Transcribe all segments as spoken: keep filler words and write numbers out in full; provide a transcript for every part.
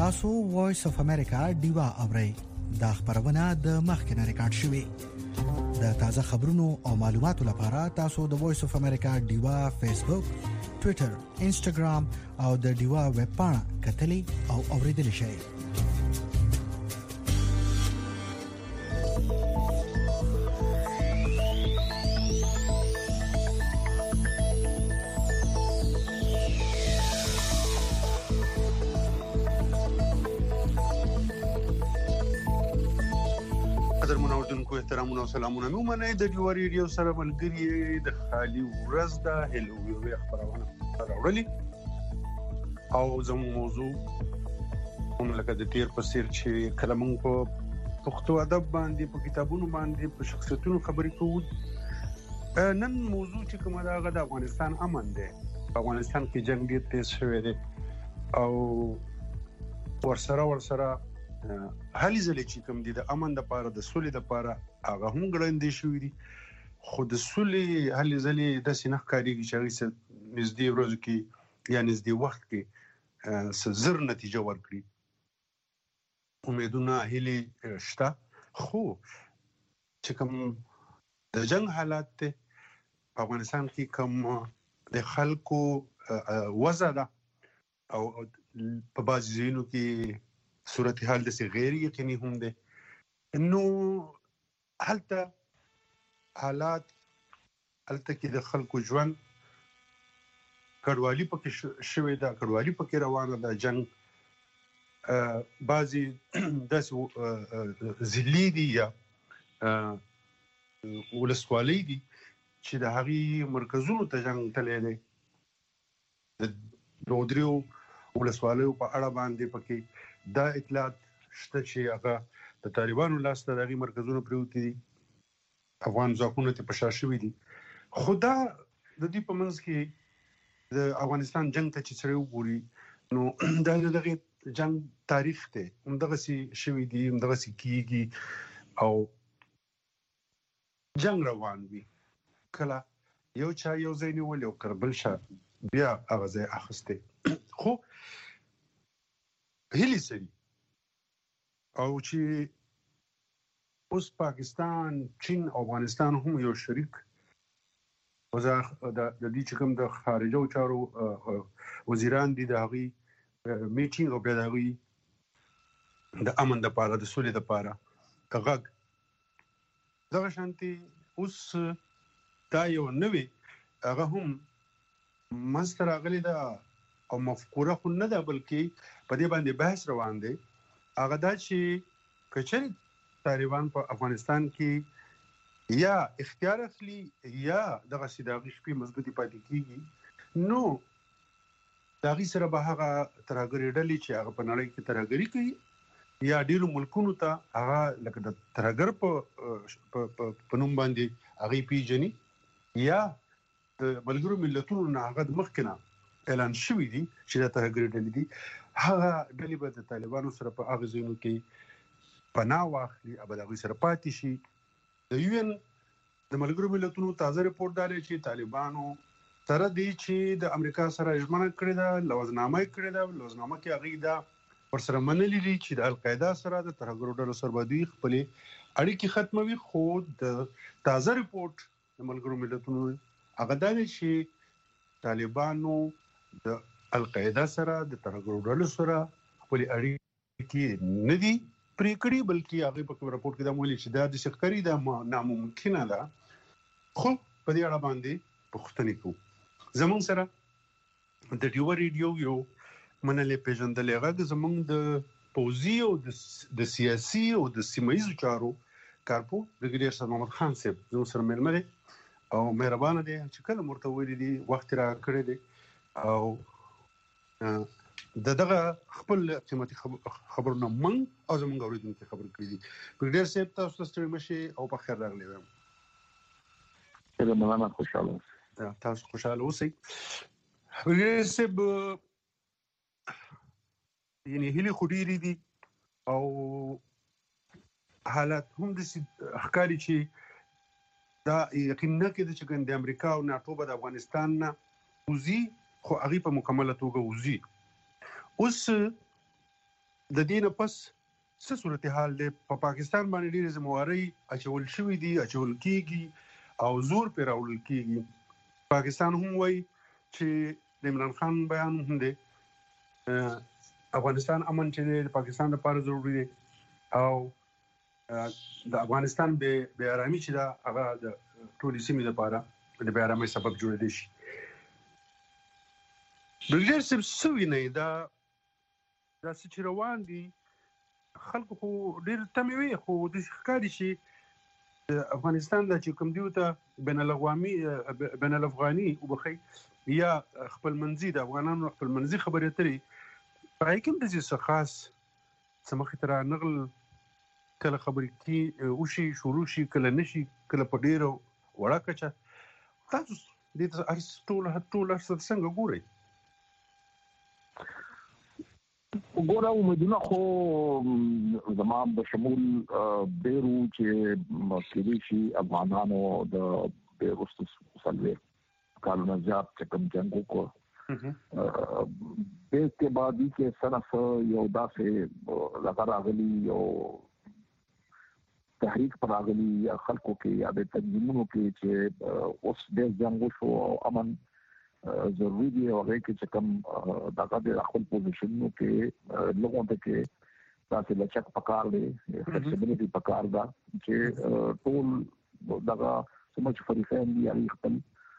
تاسو وایس اف امریکا ډیوا اورئ دا خبرونه د مخکنه ریکارډ شوې د تازه خبرونو او معلوماتو لپاره تاسو د وایس اف امریکا ډیوا فیسبوک ټوئیټر انسټاګرام او د ډیوا ویب پاڼه کتلې او اوریدل شئ. احترامونه او سلامونه مې ومنئ. د ډیوا ریډیو سره ملګري د خالي ورځ ده هلو یو خبرونه راوړلې او زموږ موضوع هم لکه د تیر په څیر چې کله موږ په پښتو ادب باندې په کتابونو باندې په شخصیتونو خبرې کوو، نن موضوع چې کومه ده هغه د افغانستان امن دی. په افغانستان کې جنگ ډېر تیز شوی دی او ورسره ورسره هلي ځلې چې کوم دي د امن لپاره د سولې لپاره هغه هم ګړندې شوي دي، خو د سولې هلي ځلې داسې نه ښکارېږي چې هغې څه نږدې ورځو کې یا نږدې وخت کې څه زر نتیجه ورکړي. امیدونه هیلې شته، خو چې کوم د جنگ حالات دی په افغانستان کې کوم د خلکو وضع ده او په بعضې ځایونو کې صورتحال داسې غیر یقیني هم دی، نو هلته حالات هلته کې د خلکو ژوند کډوالي پکې شوې ده، کډوالي پکې روانه ده. جنگ بعضې داسې ضلعې دي یا ولسوالۍ دي چې د هغې مرکزونو ته جنگ تللی دی. د دوه دریو ولسوالیو په اړه باندې پکې دا اطلاعات شته چې هغه د طالبانو لاس ته د هغې مرکزونه پرېوتي دي، افغان ځواکونه ترې په شا شوي دي. خو دا د دوی په منځ کې د افغانستان جنگ ته چې سړی وګوري نو دا د دغې جنگ تاریخ دی، همدغسې شوي دي، همدغسې کېږي او جنگ روان وي. کله یو چا یو ځای نیولی او کله بل چا بیا هغه ځای اخیستی. خو هیلې سړي او چې اوس پاکستان، چین او افغانستان هم یو شریک د دې چې کوم د خارجه چارو وزیران دي د هغې میټینګ او بیا د هغوی د امن دپاره د سولې دپاره غږ دغه شانتې اوس دا یو نوې هغه هم منځته راغلې ده او مفکوره خو نه ده بلکې په دې باندې بحث روان دی. هغه دا چې که چېرې طالبان په افغانستان کې یا اختیار اخلي یا دغسې د هغې شپې مضبوطې پاتې کېږي نو د هغې سره به هغه ترهګرې ډلې چې هغه په نړۍ کې ترهګري کوي یا ډېرو ملکونو ته هغه لکه د ترهګر په نوم باندې هغې پیژني یا د ملګرو ملتونو نه هغه د مخکې نه اعلان شوي دي چې دا ترهګرې ډلې دي، هغه ډلې به د طالبانو سره په هغه ځایونو کې پناه واخلي او به د هغوی سره پاتې شي. د یو ان د ملګرو ملتونو تازه رپورټ دا دی چې طالبانو سره دی چې د امریکا سره ژمنه کړې ده، لوزنامه یې کړې ده، لوزنامه کې هغوی دا ورسره منلي دي چې د القاعده سره د ترهګرو ډلو سره به دوی خپلې اړیکې ختموي. خو د تازه رپورټ د ملګرو ملتونو هغه دا دی چې طالبانو د القاعده سره د ترهګرو ډلو سره خپلې اړیکې نه دي پرې کړي، بلکې هغې په کوم راپورټ کې دا ویلي چې دا داسې ښکاري دا ناممکنه ده. خو په دې اړه باندې پوښتنې کوو. زموږ سره د ډیوا ریډیو یو منلې پېژندلی غږ زموږ د پوځي او د سیاسي او د سیمه ییزو چارو کارپو برګیډیر سید محمد خان صاحب زموږ سره مېلمه دی او مهربانه دی چې کله مو ورته ویلي دي وخت یې راکړی دی او د دغه خپل قیمتي خبرونه موږ او زموږ اورېدونکي خبر کړي دي. برګیډیر صاحب تاسو ته ستړي مه شئ او په خیر راغلی وایم. مننه، خوشحاله اوسئ. تاسو خوشحاله اوسئ. برګیډیر صاحب یعنې هیلې خو ډېرې دي او حالات هم داسې ښکاري چې دا یقین نه کېده چې د امریکا او ناټو به د افغانستان نه وځي، خو هغې په مکمله توګه وځي. اوس د دې نه پس څه صورتحال دی په پا پاکستان باندې ډېرې ذموارۍ اچول شوي دي اچول کېږي او زور پرې راوړل کېږي. پاکستان هم وایي چې د عمران خان بیان هم دی افغانستان امن چې دی د پاکستان لپاره ضروري دی او د افغانستان بې ارامي چې ده هغه د ټولې سیمې لپاره د بې ارامۍ سبب جوړېدی شي. برګډیر صاحب څه وینئ دا دا څه چې روان دي خلکو خو ډېر تمې وي خو داسې ښکاري چې د افغانستان دا چې کوم دیو ته بین الاقوامي بین الافغاني وبخښئ یا خپلمنځي د افغانانو خپلمنځي خبرې اترې په هغې کې هم داسې څه خاص څه مخې ته رانغلل کله خبرې کې وشي شروع شي کله نه شي کله په ډېره وړه کچه تاسو دې ته ټول ټول څنګه ګورئ؟ ګوره امیدونه خو زما بشمول ډېرو چې کېدای شي افغانانو د ډېر وروسته څلوېښت کالونه زیات چې کوم جنګ وکړ دې کې بعدي کې څه نه څه یو داسې لکه راغلي یو تحریک پر راغلي یا خلکو کې یا د تنظیمونو کې چې اوس ډېر جنګ وشو او امن ضروري دی او هغه کې چې کوم دغه د خپل پوزیشنونو کې لوګو ته کې تاسو لچک پکار دی فلیکسیبিলিټي پکار دا چې ټول دغه سمج فریقین دی علی خپل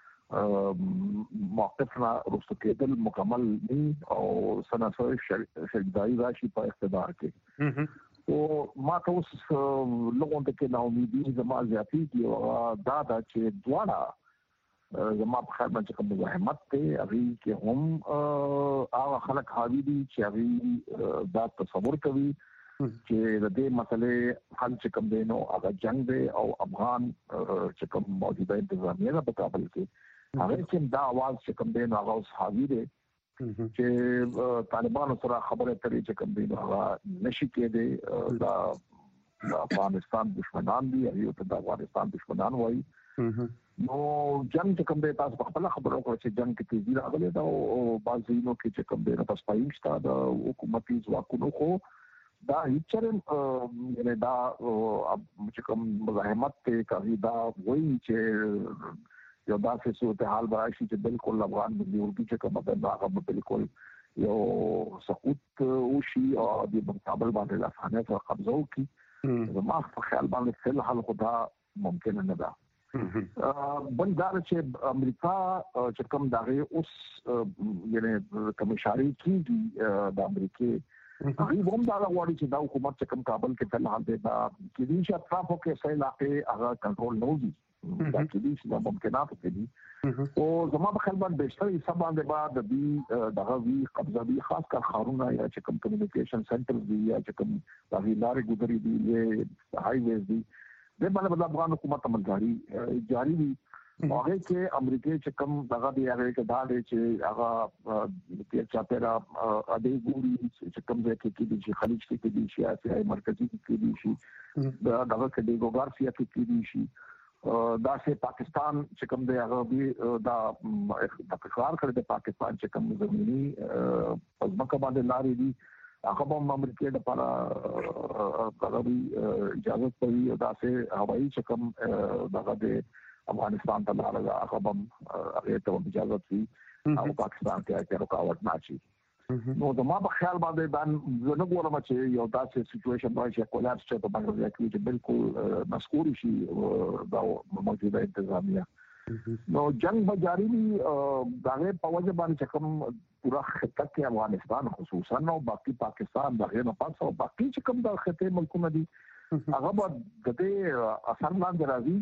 موقفنا رسو کېدل مکمل نه او سناسو شګدای راشي په اقتدار کې او ما تاسو لوګو ته کې نو امیدي زما زیاتی دی او دا دا چې دواړه زما په خیال باندې کوم زحمت ته هغه کې هم هغه خلک حاوی دي چې هغه دا تصور کوي چې د دې مسلې حل چې کوم دی نو هغه جنگ دی او افغان چې کوم موجوده انتظامیه په کابل کې هغه چې دا आवाज چې کوم دی نو هغه حاوی دي چې طالبانو سره خبره کوي چې کوم دی نو هغه نشي کېدی دا افغانستان دشمنان دي هغه ته د افغانستان دشمنان وایي نو جنگ چې کوم دی تاسو په خپل خبرو کوئ چې جنگ کې تیزی راغلی دا او بازینو کې چې کوم دی نو تاسو پاینشتا د حکومتي ځواکونو خو دا هیڅ یعنی دا چې کوم مزاحمت ته کوي دا وایي چې یو داسې صورتحال به راشي چې بالکل افغان ملي اردو چې کوم ده هغه بالکل یو سقوط وشي او د مقابل باندې لاسانه سره قبضه وکړي زما په خیال باندې فل حل خدا ممکن نه ده. بل دا چې امریکا چې کوم دغه اوس یعنی کوم اشاره کیږي د امریکای هغه هم دا غواړي چې دا حکومت چې کوم کابل کې فل حال دی دا کې دي چې اطرافو کې څه علاقې هغه کنټرول نه وي دا کې دي چې ممکنات کې دي او زما په خیال باندې بهتر حساب باندې بعد د دغه وی قبضه دي خاص کر خارونه یا چې کوم کمیونیکیشن سنټر دي یا چې کوم دغه لارې ګذري دي هاي ویز دي د باندې د افغان حکومت عملداري جاری وي هغه کې امریکای چې کوم دغه دی هغه کې دا دی چې هغه د چاپیرا ا دې ګوري چې کوم ځای کې دي چې خلیج کې دي چې اسیا مرکزی کې دي شي دا دغه کې د ګوګارسیا کې دي شي دا سه پاکستان چې کوم دی هغه دا د اقرار کړی د پاکستان چې کوم زمینی پزماکه باندې لاري دي هغه هم امریکای د لپاره غوړي اجازه کوي دا سه هوایي چې کوم دغه د افغانستان ته لاره هغه هم هغه ته اجازه وي او پاکستان کې هیڅ رکاوټ نه شي نو د ما په خیال باندې دا نه ګورم چې یو داسې سچويشن راشي کولاپس چې په باندې کې چې بالکل مسکور شي دا موجوده انتظامیه نو جنگ به جاری وي دغه په وجه باندې کوم پورا خطه کې افغانستان خصوصا او باقي پاکستان دغه نه پاتې او باقي چې کوم د خطه ملکونه دي هغه به د دې اثر لاندې راځي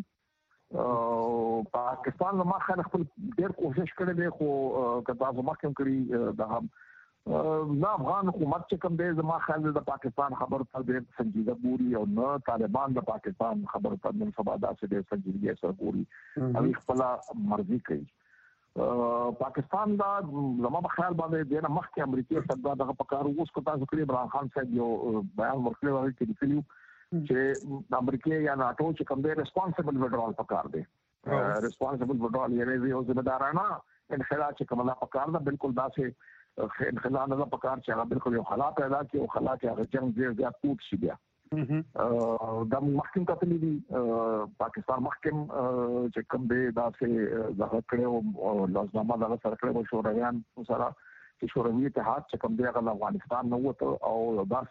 پاکستان نو ما خل خپل ډېر کوشش کړی دی خو کدا زما کوم کړی د هم نه افغان حکومت چې کوم دی زما خیال د پاکستان خبر ته ډېر سنجیده ګوري او نه طالبان د پاکستان خبر ته نن سبا داسې ډېر سنجیدګي سره ګوري او خپل مرزي کوي پاکستان دا زما په خیال باندې د مخکې امریکای صدر دغه پکارو اوس کو تاسو کړی عمران خان صاحب یو بیان ورکړی و چې لیکلو چې د امریکای یا ناتو چې کوم دی ریسپانسیبل وډرال پکار دی ریسپانسیبل وډرال یې یو ځمدارانه انخلاء چې کومه پکار ده بالکل داسې انخلا نه په کار چې هغه بالکل یو خلا پیدا کړي او خلا کې هغه جنگ ډیر زیات کوټ شي بیا د محکم کتلې دي پاکستان محکم چې کوم دی دا چې دغه کړو او لازمه دغه سره کړو شورویان سره چې شوروي اتحاد چې کوم دی هغه افغانستان نو وته او دا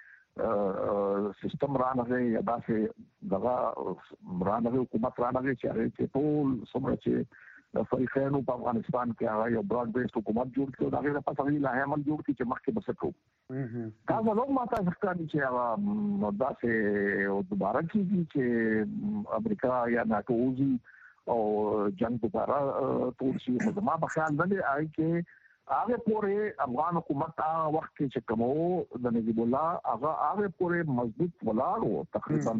چې سیستم رانغه یا دا چې دغه رانغه حکومت رانغه چې ټول څومره چې د فریقینو په افغانستان کې هغه یو براډ بیس حکومت جوړ کړو دا غیر په تغیر لا عمل جوړ کړي چې مخکې بس کړو دا نو ماته ځکه چې هغه دا چې دوباره کیږي چې امریکا یا ناتو وزي او جنگ دوباره ټول شي خو ما په خیال نه آی کې هغه پورې افغان حکومت هغه وخت کې چې کومو د نجیب الله هغه هغه پورې مضبوط ولاړ تقریبا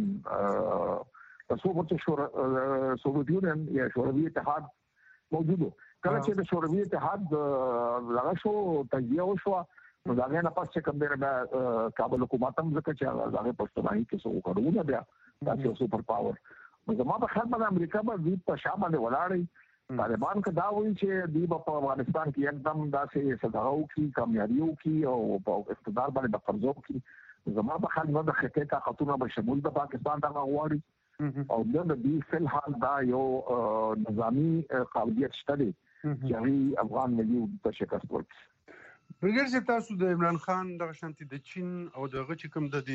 تاسو ورته شو سوویت یونین یا شوروي اتحاد موجودو کله چې د شوروي اتحاد لغه شو تجزیه وشو نو دا نه پاتې کوم دی کابل حکومت هم ځکه چې هغه پښتونای کې څو کړو بیا دا چې سوپر پاور نو زموږ په خیال باندې امریکا به دې په شامل ولاړی طالبان که دا وایي چې دوی په افغانستان کې یکدم داسې صداو کې کامیابیو کې او په اقتدار باندې د قبضو کې زموږ په خیال نه د خطې کا خطونه به شمول د پاکستان د غواړي او د دې فل حال دا یو نظامی قابلیت شته دي چې افغان ملي د شکست ورکړي بغیر چې تاسو د عمران خان د شانتي د چین او دغه چې کوم د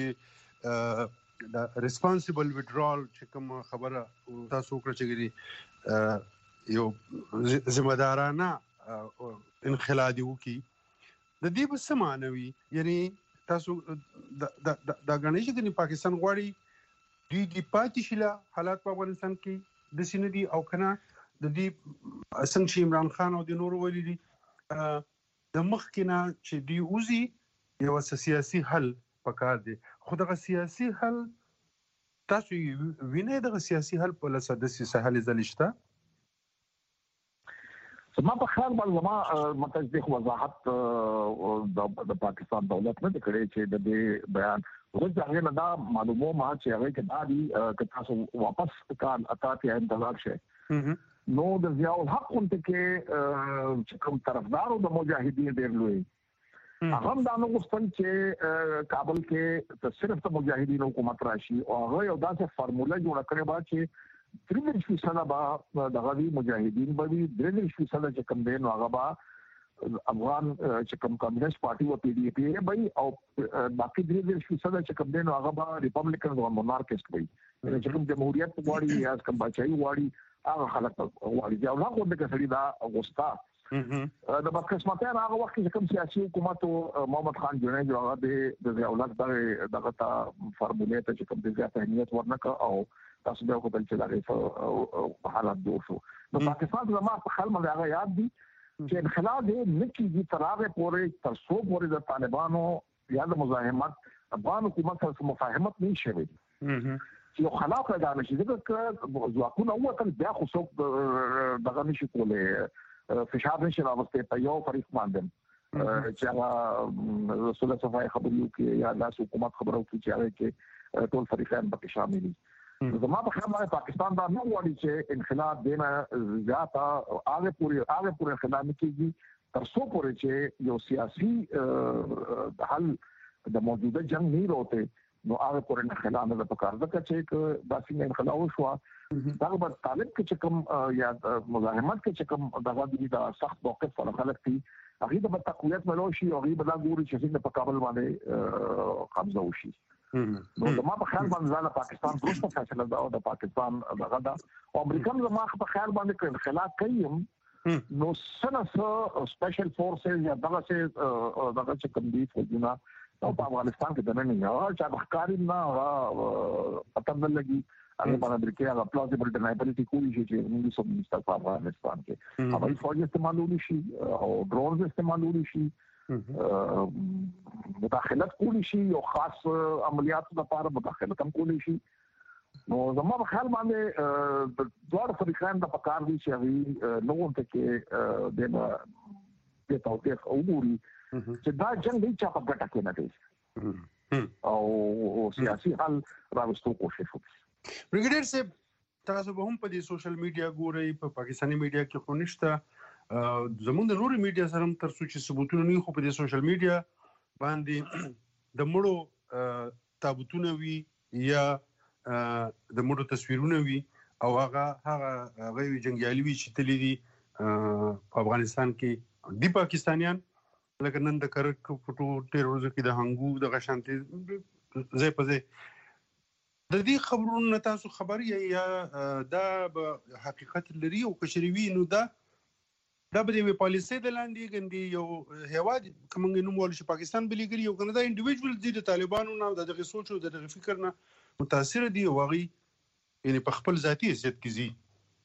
دې د ریسپانسیبل ویډرال چې کوم خبره تاسو کړی چې یو ذمہ دارانه انخلادي وکي د دې په سمانوي یعنی تاسو د غنیش د پاکستان غواړي دوی د پاتې شله حالات په افغانستان کې د سیندي او کنه د دې څنګه چې عمران خان او د نور ولې دي د مخکنه چې دی اوزي یو سیاسي حل پکار دی خو دغه سیاسي حل تاسو وینئ دغه سیاسي حل په لسه د سیاسي حل زلشته ما په خیال باندې ما متجدد وضاحت د پاکستان دولت نه کړې چې د دې بیان ورته هغه دا معلومه ما چې هغه کې دا دي چې تاسو واپس کار اتاته انتظار شي نو د ضیاء الحق انت کې چې کوم طرفدارو د مجاهدین ډېر لوی هغه دا نو غوښتل چې کابل کې صرف د مجاهدین حکومت راشي او هغه یو داسې فارموله جوړ کړې با چې تریلیش فیصد با د غوی مجاهدین به تریلیش فیصد چې کوم دین هغه با افغان چې کوم کمیونست پارټي او پی ډی پی به او باقي تریلیش فیصد چې کوم دین هغه با ریپبلیکن او مونارکست وي چې کوم جمهوریت غواړي یا کوم بچای غواړي هغه خلک غواړي او هغه د کسړي دا غوستا د بدقسمتۍ هغه وخت چې کوم سیاسي حکومت محمد خان جنید هغه د اولاد دغه تا فارمولې ته چې کوم د زیات اهمیت ورنکړ او تاسو به خپل چې دغه حالات جوړ شو نو پاکستان زموږ په خپل باندې هغه یاد دي چې انخلاء دې نکېږي تر هغه پورې تر څو پورې د طالبانو یا د مزاحمت افغان حکومت سره مفاهمت نه شي چې یو خلاف پیدا نشي ځکه ځواکونه وته بیا خو څوک دغه نشي کولای فشار نشي راوستي په یو فریق باندې چې هغه رسول صفای خبرو کې یا لاس حکومت خبرو کې چې هغه کې ټول فریقان پکې شامل دي زما په خیال باندې پاکستان دا نه غواړي چې انخلاء دینه زیاته هغه پوری هغه پوری انخلاء کیږي تر څو پورې چې یو سیاسي حل د موجوده جنگ نه راوته نو هغه پوری انخلاء نه پکار ده چې داسې انخلاء وشو دا به طالب کې چې کوم یا مزاحمت کې چې کوم دغه د سخت موقف ولا خلک دي هغه د تقویت ملوشي او هغه بل ګوري چې څنګه په کابل باندې قبضه وشي نو د ما په خیال باندې ځاله پاکستان درسته فیصله دا او د پاکستان دغه دا او امریکا زما په خیال باندې کوي خلاف کوي نو سنه سپیشل فورسز یا دغه څه دغه چې کوم دي فوجونه او په افغانستان کې دنه نه یا چې بخکاری نه پته نه لګي هغه په امریکا هغه پلازیبل ډنایبلیټی کولی شي چې موږ سم مستقبل په افغانستان کې هغه فوج استعمالول شي او ډرونز استعمالول شي مداخلت کولی شي او خاص عملیات لپاره مداخلت هم کولی شي نو زموږ په خیال باندې د دوه فریقان د پکار دي چې هغه نوو ته کې د د توګه وګوري چې دا جنگ هیڅ په ګټه کې نه دی او سیاسي حل راوستو کوشش وکړي برګیډیر صاحب تاسو به هم په دې سوشل میډیا ګورئ په پاکستاني میډیا کې خو نشته زمونږ د نورو میډیا سره هم تر څو چې ثبوتونه نه خو په دې سوشل میډیا باندې د مړو تابوتونه وي یا د مړو تصویرونه وي او هغه هغه غوي جنگیالي وي چې تللی دي په افغانستان کې دی پاکستانیان لکه نن د کرک پټو ټیرورزم کې د هنګو د غشانتي زې په زې د دې خبرونو تاسو خبر یا دا به حقیقت لري او کشروي نو دا دا به د پالیسي د لاندې ګندي یو هیواد کومنګ نوم ول شي پاکستان بلی ګری یو کنه دا انډیویډوال دي د طالبانو نه د دغه سوچ او د دغه فکر نه متاثر دي او غي یعنی په خپل ذاتی عزت کې زی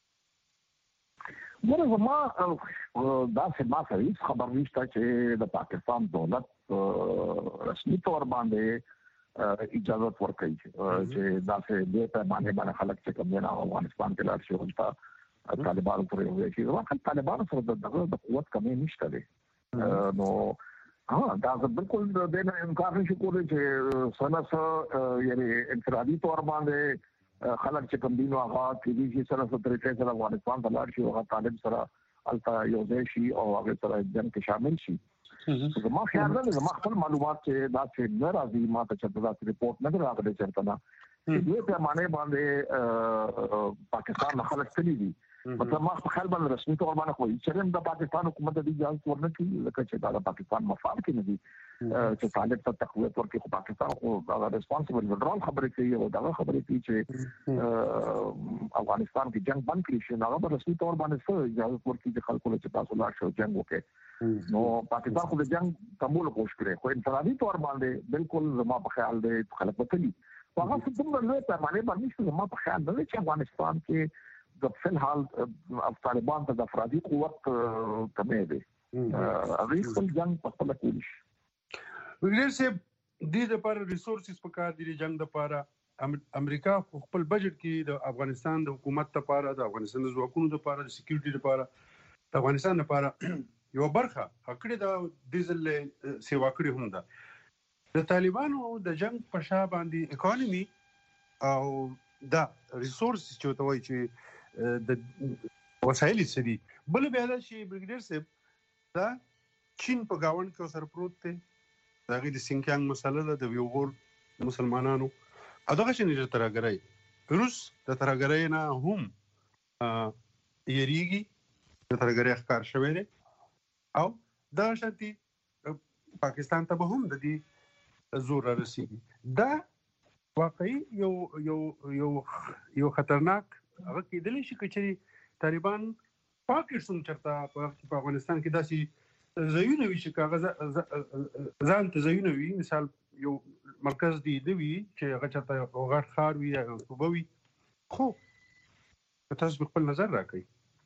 ګوره ما دا څه ما سره خبر نشته چې د پاکستان دولت رسمي تور باندې اجازه ورکړي چې دا څه د پیمانه باندې خلک چې کوم نه افغانستان کې لاړ شي او طالبانو پرې وایي چې واقعا طالبانو سره د قوت کمی نشته دی نو ها دا بالکل د نه انکار نشي کولای چې سنس یعنی انفرادي تور باندې خلک چې کوم دینو هغه کې دي سره سره طریقې سره افغانستان ته لاړ شي او طالب سره البته یو ځای شي او هغه سره جنگ کې شامل شي زما خیال نه زما خپل معلومات چې دا څه نه راځي ما ته چې دا ریپورت نه راغلی چرته نه دې په معنی باندې پاکستان خلک تللی دي مطلب ما په خیال باندې رسمي تور باندې خو چې د پاکستان حکومت د اجازه ورنکړي لکه چې دا د پاکستان مفاد کې نه دي چې طالب ته تقویت ورکړي خو پاکستان خو دا ریسپانسیبل وډرال خبرې کوي او دا خبرې کوي چې افغانستان کې جنگ بند کړي شي هغه رسمي تور باندې څه اجازه ورکړي چې خلکو له تاسو لا شو جنگ وکړي نو پاکستان خو د جنگ تمول کوشش کړي خو انفرادي تور باندې بالکل زما په خیال دی خلک وکړي هغه څه کوم نه په معنی باندې زما په خیال دی چې افغانستان کې د فلحال طالبان ته د افرادي قوت کمې دي هغه خپل جنگ په خپل کولی شي وګړي چې د دې لپاره ریسورسز په کار دي جنگ لپاره امریکا خپل بجټ کې د افغانستان د حکومت لپاره د افغانستان د ځواکونو لپاره د سکیورټي لپاره د افغانستان لپاره یو برخه هکړه د ډیزل سیوا کړی هم ده د طالبانو د جنگ په شا باندې اکانومي او دا ریسورسز چې توای چې د وسایل سدي بل بیا دا چې برګډر صاحب دا چین په گاوند کې سره پروت دی دا غي د سینکیانګ مسله ده د ویغور مسلمانانو اته چې نه ترګرای روس د ترګرای نه هم یریږي د ترګرای ښکار شوی دی او دا شانتي پاکستان ته به هم د دې زور رسیږي دا واقعي یو یو یو یو خطرناک هغه کېدلی شي چې طالبان پاکستان چرته په افغانستان کې داسې ځایونه وي چې کاغذ ځان ته ځایونه وي مثال یو مرکز دی دی وي چې هغه چرته غټ ښار وي یا صوبه وي خو تاسو خپل نظر راکړئ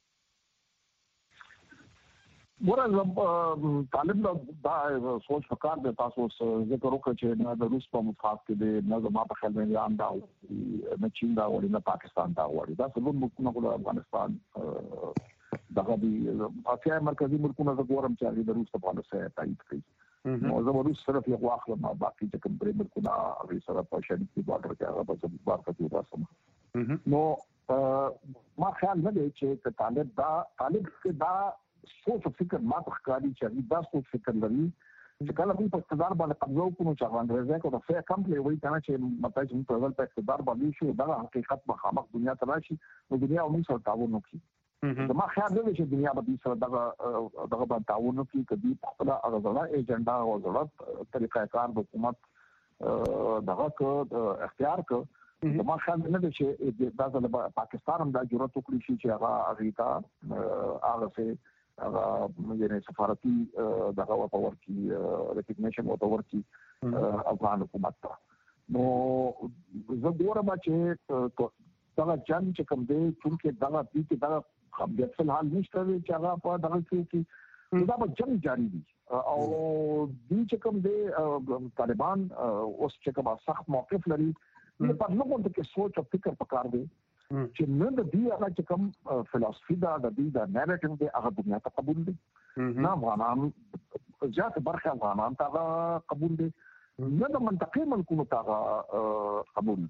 ګوره طالب دا سوچ پکار دی تاسو ذکر وکړئ چې نه د روس په مفاد کې دی نه زما په خیال باندې عام دا نه چین دا وړي نه پاکستان دا وړي دا څلور ملکونه خو افغانستان دغه دی اتیا مرکزی ملکونه د ګورم چې د روس په پالیسي تایید کوي نو زه روس صرف یو واخله ما باقي چې کوم پرې ملکونه هغه سره په شریکي بارډر کې هغه په بار کې راسم نو ما خیال نه دی چې طالب دا طالب کې دا سوچ او فکر ما ته ښکاري چې دا سوچ فکر لري چې کله موږ په اقتدار باندې قبضه وکړو چې انګریزان کو د فیر کمپلی وایي کنه چې مطلب چې موږ په ځل په اقتدار باندې شو دا حقیقت مخامخ دنیا ته راشي نو دنیا موږ سره تعاون وکړي زما خیال دی چې دنیا به دې سره دغه دغه باندې تعاون وکړي کدي خپل غوړه ایجنډا او غوړه طریقې کار د حکومت دغه کو اختیار کو زما خیال نه دی چې دا د پاکستان هم دا جرأت وکړي چې هغه اغیتا هغه څه هغه یعنی سفارتي دغه ورته ورکی ریکګنیشن ورته ورکی افغان حکومت ته نو زه ګورم چې دا جنگ چې کوم دی چې دغه دې کې دغه خبرت فلحال نشته چې هغه په دغه کې دا به جنگ جاری دي او دې چې کوم دی طالبان اوس چې کوم سخت موقف لري په لوګو کې سوچ او فکر پکار دی چې نن د دې هغه چې کوم فلسفي دا د دې د نریټیو دی هغه دنیا ته قبول دي نه افغانان ځات برخه افغانان ته قبول دي نه د منطقي ملکونو ته قبول دي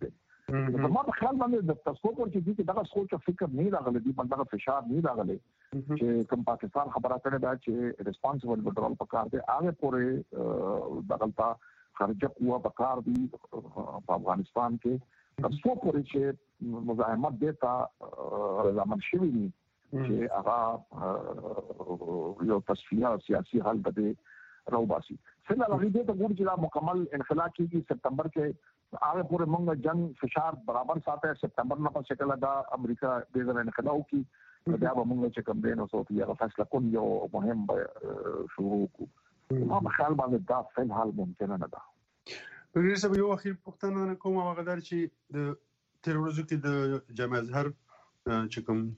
نو ما په خیال باندې د تاسو په چې دې دغه سوچ او فکر نه راغلی دی باندې فشار نه راغلی چې کوم پاکستان خبره کړې ده چې ریسپانسیبل وډرال پکار دی هغه پورې دغلطه خارجه قوه پکار دی په افغانستان کې تاسو پورې چې مزاحمت دیتا رضامند شوی ني چې هغه یو تصفیه سیاسي حل بده راوباسي څنګه لغې دې ته ګور چې مکمل انخلا کیږي سپتمبر کې هغه پورې موږ جنگ فشار برابر ساتي سپتمبر نه پس شکل دا امریکا دې ځای انخلا وکي دا به موږ چې کوم دین او صوتي هغه فیصله کوم یو مهم شروع کو ما په خیال باندې دا فعل حال ممکن نه ده. وګورئ چې یو اخیر پښتنه نه کومه وغدار چې د تروریزم کې د جامع ازهر چې کوم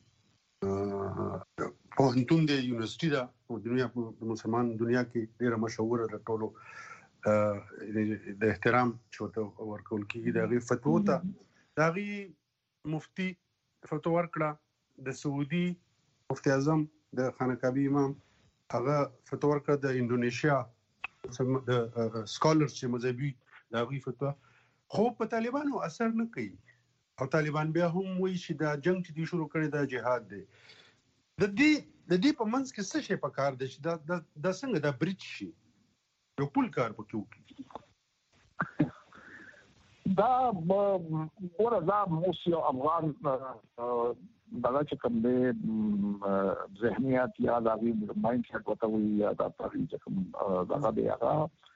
په هنتون د یونیورسيټي دا په دنیا په مسلمان دنیا کې ډیره مشهور ده ټولو د احترام چوته ورکول کیږي د غي فتوا ته د غي مفتي فتوا ورکړه د سعودي مفتي اعظم د خانقاه امام هغه فتوا ورکړه د انډونیشیا د سکالرز چې مذهبي د غي فتوا خو په طالبانو اثر نه کوي او طالبان بیا هم وایي چې دا جنگ چې دی شروع کړی دا جهاد دی د دې د دې په منځ کې څه شي پکار دی چې دا د څنګه د بریټ شي یو پول کار پکې وکړي دا ورته موسیو افغان دغه چې کوم دی ذهنیت یا د مایند سیټ وته وي یا د تاریخ چې کوم دغه دی هغه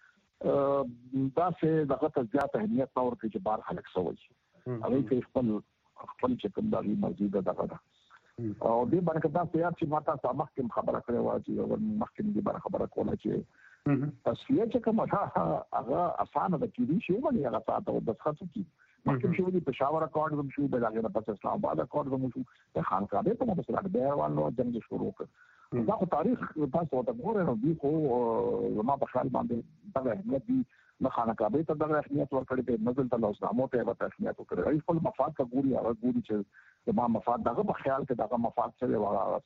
دا څه دغه ته زیات اهمیت نور کې چې بار خلک سوي هغه کې خپل خپل چې کوم دغه مرزي ده دغه او دې باندې دا سیاست چې ماته سابق کې خبره کړې و چې یو مخکې دې باندې خبره کوله چې تصفیه چې کومه هغه اسانه ده چې شی باندې هغه ساته او بس خاطر کی مخکې شو دې پېښور اکاډ زم شو به هغه په اسلام آباد اکاډ زم شو د خانقاه په متصل د بیروالو جنگ شروع کړ دا په تاریخ تاسو ته ګورئ نو دې خو زما په خیال باندې دا اهمیت دي نه خانقاه ته دغه اهمیت ورکړي په نزل ته لوزنامو ته ورته اهمیت ورکړي ای خپل مفاد ته ګوري هغه ګوري چې د ما مفاد دغه په خیال کې دغه مفاد څه وغه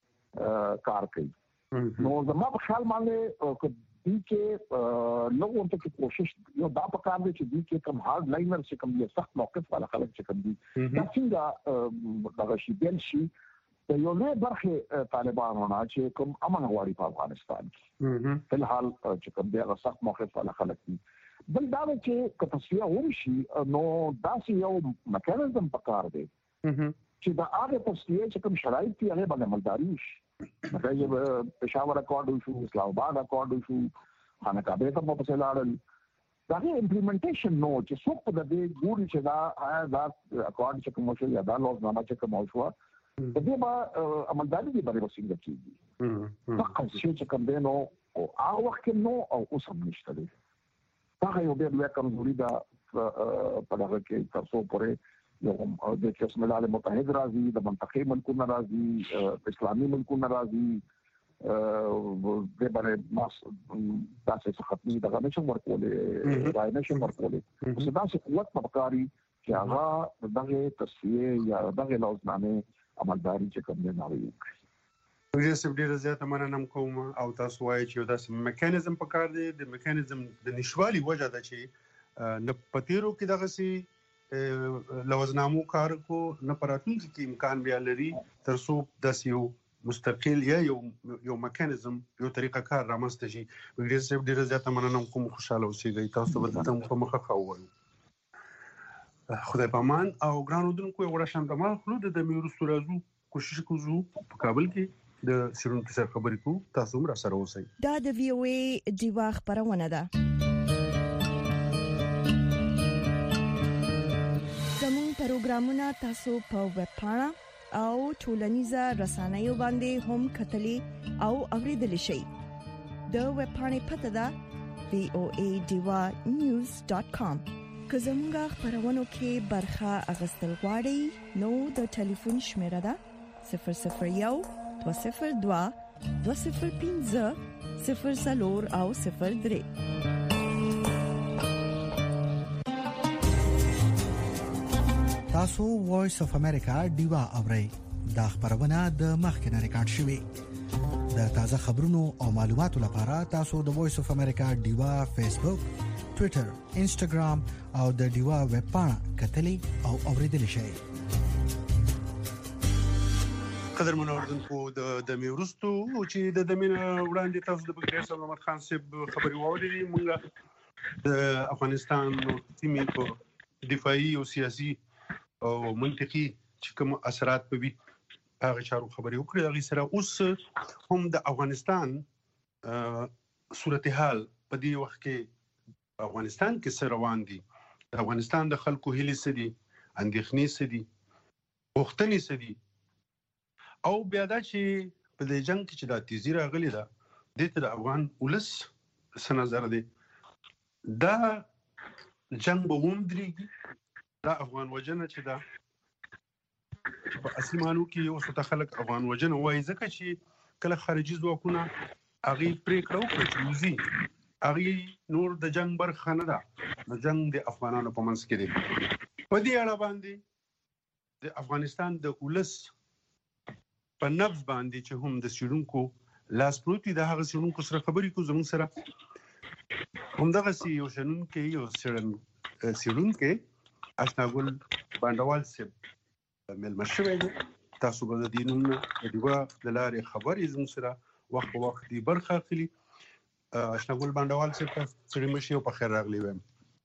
څه کار کوي نو زما په خیال باندې دې کې لوګو ته کوشش یو دا په کار دي چې دې کې کوم هارد لاینر چې کوم یو سخت موقف والا خلک چې کوم دي دا څنګه دغه شی بل شي د یو نه برخه طالبانو نه چې کوم امن غواړي په افغانستان کې په الحال چې کوم دی هغه سخت موقف والا خلک دي بل دا چې کتصفیه وشي نو دا یو میکانیزم پکار دی چې دا هغه تصفیه چې کوم شرایط دي هغه باندې عملداري وشي مثلا پېښور اکاډ شو اسلام آباد اکاډ شو خانقاه ته په څلاړل دا امپلیمنټیشن نو چې څوک په دې ګوري چې دا دا اکاډ چې کوم شو یا دا لوزنامه چې کوم شو د دې با عملداري دی باندې وسنګ کیږي فقط شي چې کوم دی نو او هغه وخت نو او اوس هم نشته دی دا یو ډېر لوی کمزوري ده په دغه کې تاسو پورې یو د چې ملل متحد راځي د منطقي ملکونو راځي اسلامي ملکونو راځي د باندې ماس تاسو ختمي دغه نشم ورکولې راي نشم ورکولې اوس دا څه قوت پکاري چې هغه دغه تصفیه یا دغه لوزنامه عملداري چې کوم نه ناوي وګورئ چې ډیره زیاته مننه کوم او تاسو وایي چې دا سم میکانیزم پکار دی د میکانیزم د نشوالي وجه ده چې نه پتیرو کې دغه سي لوزنامو کار کو نه پراتونکو کې امکان بیا لري ترڅو د یو مستقل یا یو یو میکانیزم یو طریقه کار رامنځته شي وګورئ چې ډیره زیاته مننه کوم خوشاله اوسئ تاسو ورته په مخه خاوه خدای پامان او ګرانو دونکو یو راشم د مال خلود د میروستو رازو کوشش کوزو په کابل کې د سیرون کیسه خبرې کو تاسو هم را سره اوسئ دا د وی او ای دیوا خبرونه ده زموږ پروګرامونه تاسو په ویب پاڼه او ټولنیزه رسنیو باندې هم کتلي او اوریدل شئ د ویب پاڼې پته ده وی او ای دیوا نیوز ډاٹ کام که زمونږه خبرونو کې برخه اغستل غواړئ نو د ټلیفون شمیره ده صفر صفر یو دوه صفر دوه دوه صفر پنځه صفر څلور او صفر درې تاسو وایس اف امریکا دیوا اورئ دا خبرونه د مخکنه ریکارډ شوې د تازه خبرونو او معلوماتو لپاره تاسو د وایس اف امریکا دیوا فیسبوک ټوئیټر، انسټاګرام او د ډیوا ویب پاڼه کتلې او اوریدل شئ. قدر منوردونکو د د میورستو چې د دمنه وړاندې تاسو د بګریس محمد خان صاحب خبري واورېدې. موږ د افغانستان سیمې په دفاعي او سیاسي او منطقي چې کوم اثرات په وي هغه چارو خبري وکړې. هغه سره اوس هم د افغانستان صورتحال په دې وخت کې افغانستان کې سره روان دي. د افغانستان د خلکو هیلې څه دي، اندېښنې څه دي، غوښتنې څه دي، او بیا دا چې په دې جنگ کې چې دا تیزی راغلی ده دې ته د افغان ولس څه نظر دی. دا جنگ به ومدرېږي، دا افغان وجنه چې دا په اصلي معنو کې یو څه خلک افغان وجنه وایي، ځکه چې کله خارجي ځواکونه هغه پریکړه وکړه چې وزي هغه نور د جنگ برخه نه ده، د جنگ د افغانانو په منځ کې دی. په دې اړه باندې د افغانستان د ولس په نبض باندې چې هم د سیډونکو لاس پروت دی، د هغه سیډونکو سره خبرې کوو. زموږ سره همدغه سی یو شنونکی یو سیډونکی اشناګل بانډوال صاحب مېلمه شوی دی. تاسو به د دې نوم د ډیوا د لارې خبرې زموږ سره وخت په وخت دی برخه اخلي. اشناګل بانډوال صاحب سړي مشي او په خیر راغلی وایم.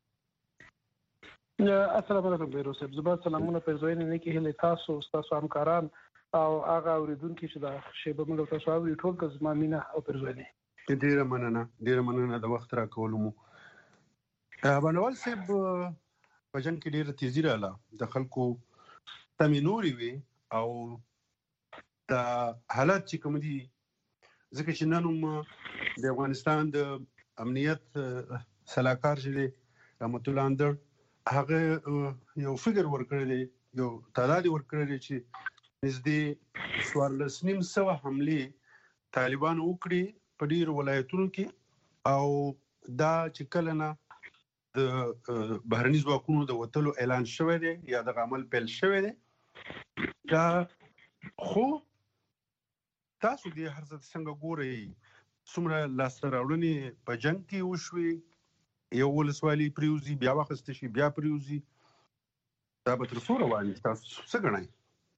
السلام علیکم بیروس صاحب. زبر سلامونه پرځوین نه کې هله تاسو تاسو همکاران او هغه اوریدونکو چې دا شیبه موږ تاسو اوري ټول که زما مینه او پرځوینه. ډیره مننه ډیره مننه د وخت راکولو مو. بانډوال صاحب په جنګ کې ډیره تیزی رااله، د خلکو تمې نورې وي او د حالات چې کوم دي، ځکه چې نن هم د افغانستان د امنیت سلاکار چې دی رحمت الله اندړ هغه یو فګر ورکړی دی، یو تعداد ورکړی دی چې نږدې څوارلس نیم سوه حملې طالبان وکړي په ډیرو ولایتونو کې، او دا چې کله نه د بهرني ځواکونو د وتلو اعلان شوی دی یا د عمل پیل شوی دی. دا خو تاسو دې هر څه څنګه ګورئ؟ څومره لاسته راوړنې په جنګ کې وشوې؟ یو ولسوالي پریوزي، بیا واخیسته شي، بیا پریوزي، دا به تر څو روان وي؟ تاسو څه ګڼئ؟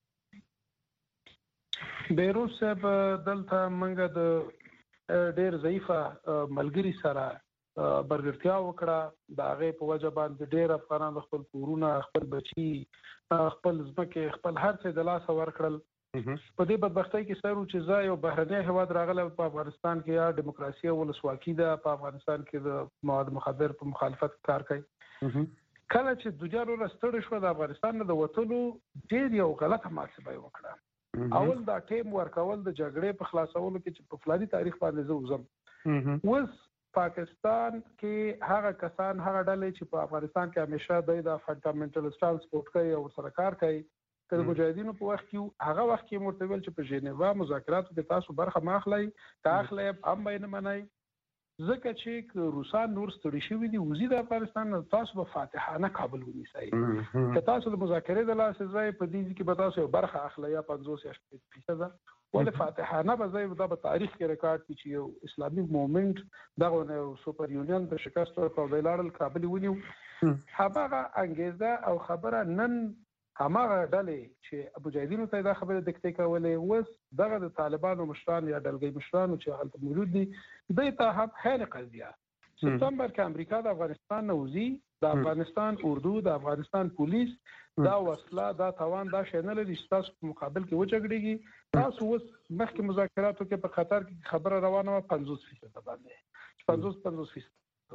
بیروس صاحب دلته موږ د ډېر ضعیفه ملګري سره برګرتیا وکړه. د هغې په وجه باندې ډېر افغانان خپل کورونه، خپل بچي، خپل ځمکې، خپل هر څه د لاسه ورکړل. په دې بدبختۍ کې سر و چې زه یو بهرنی هیواد راغلی په افغانستان کې، یا ډیموکراسي او ولسواکي ده، په افغانستان کې د مواد مخدر په مخالفت کار کوي. کله چې دوجار ورستړی شو د افغانستان نه د وتلو، ډېر یو غلطه محاسبه یې وکړه. اول دا ټیم ورکول د جګړې په خلاصولو کې چې په فلاني تاریخ باندې زه وځم. اوس پاکستان کې هغه کسان، هغه ډلې چې په افغانستان کې همیشه د فنډامنټلستان سپورټ کوي او سره کار کوي، که د مجاهدینو په وخت کې هغه وخت کې مرته ویل چې په ژنیوا مذاکراتو کې تاسو برخه ما اخلئ، که اخلئ هم به یې نه منئ، ځکه چې روسان نور ستړي شوي دي وځي د افغانستان نه، تاسو به فاتحانه کابل ونیسئ. که تاسو د مذاکرې د لاسه ځئ په دې کې به تاسو یو برخه اخلئ یا پنځوس یا شپږ فیصده، ولې فاتحانه به ځئ، دا به تاریخ کې ریکارډ کړي چې یو اسلامي مومنټ دغه یو سوپر یونین په شکست ورکړ او دی لاړل کابل ونیو. هماغه انګیزه او خبره نن هماغه ډلې چې مجاهدینو ته دا خبره دکتې کولې، اوس دغه د طالبانو مشران یا ډلګۍ مشرانو چې هلته موجود دي، دوی ته هم حین قضیه سپتمبر کې امریکا د افغانستان نه وځي، د افغانستان اردو، د افغانستان پولیس دا وسله، دا توان، دا شی نه لري چې تاسو په مقابل کې وجګړېږي. تاسو اوس مخکې مذاکراتو کې په قطر کې خبره روانه وه پنځوس فیصده باندې، پنځوس پنځوس فیصد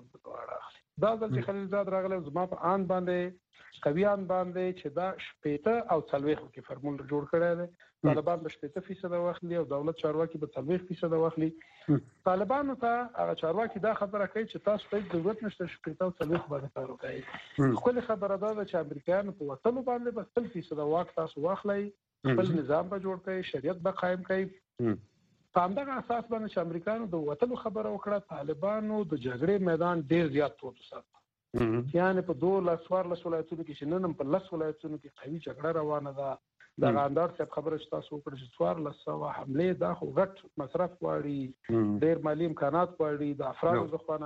دا ځل چې خلیلزاد راغلی زما په آن باندې قویان باندې چې دا شپېته او څلوېښت کې فرمول جوړ کړی دی، طالبان به شپېته فیصده واخلي او دولت چارواکي به څلوېښت فیصده واخلي. طالبانو ته هغه چارواکي دا خبره کوي چې تاسو ته ضرورت نشته شپېته او څلوېښت باندې کار وکړئ. ښکلې خبره دا ده چې امریکایانو په وتلو باندې به سل فیصده واک تاسو واخلئ، خپل نظام به جوړ کړئ، شریعت به قایم کړئ. په همدغه اساس باندې چې امریکایانو د وتلو خبره وکړه، طالبانو د جګړې میدان ډېر زیات تود وساته. یعنې په دولس څوارلس ولایتونو کې چې نن هم په لس ولایتونو کې قوي جګړه روانه ده. دغه اندار صاحب خبره چې تاسو وکړه چې څوارلس سوه حملې، دا خو غټ مصرف غواړي، ډېر مالي امکانات غواړي د افرادو څخه.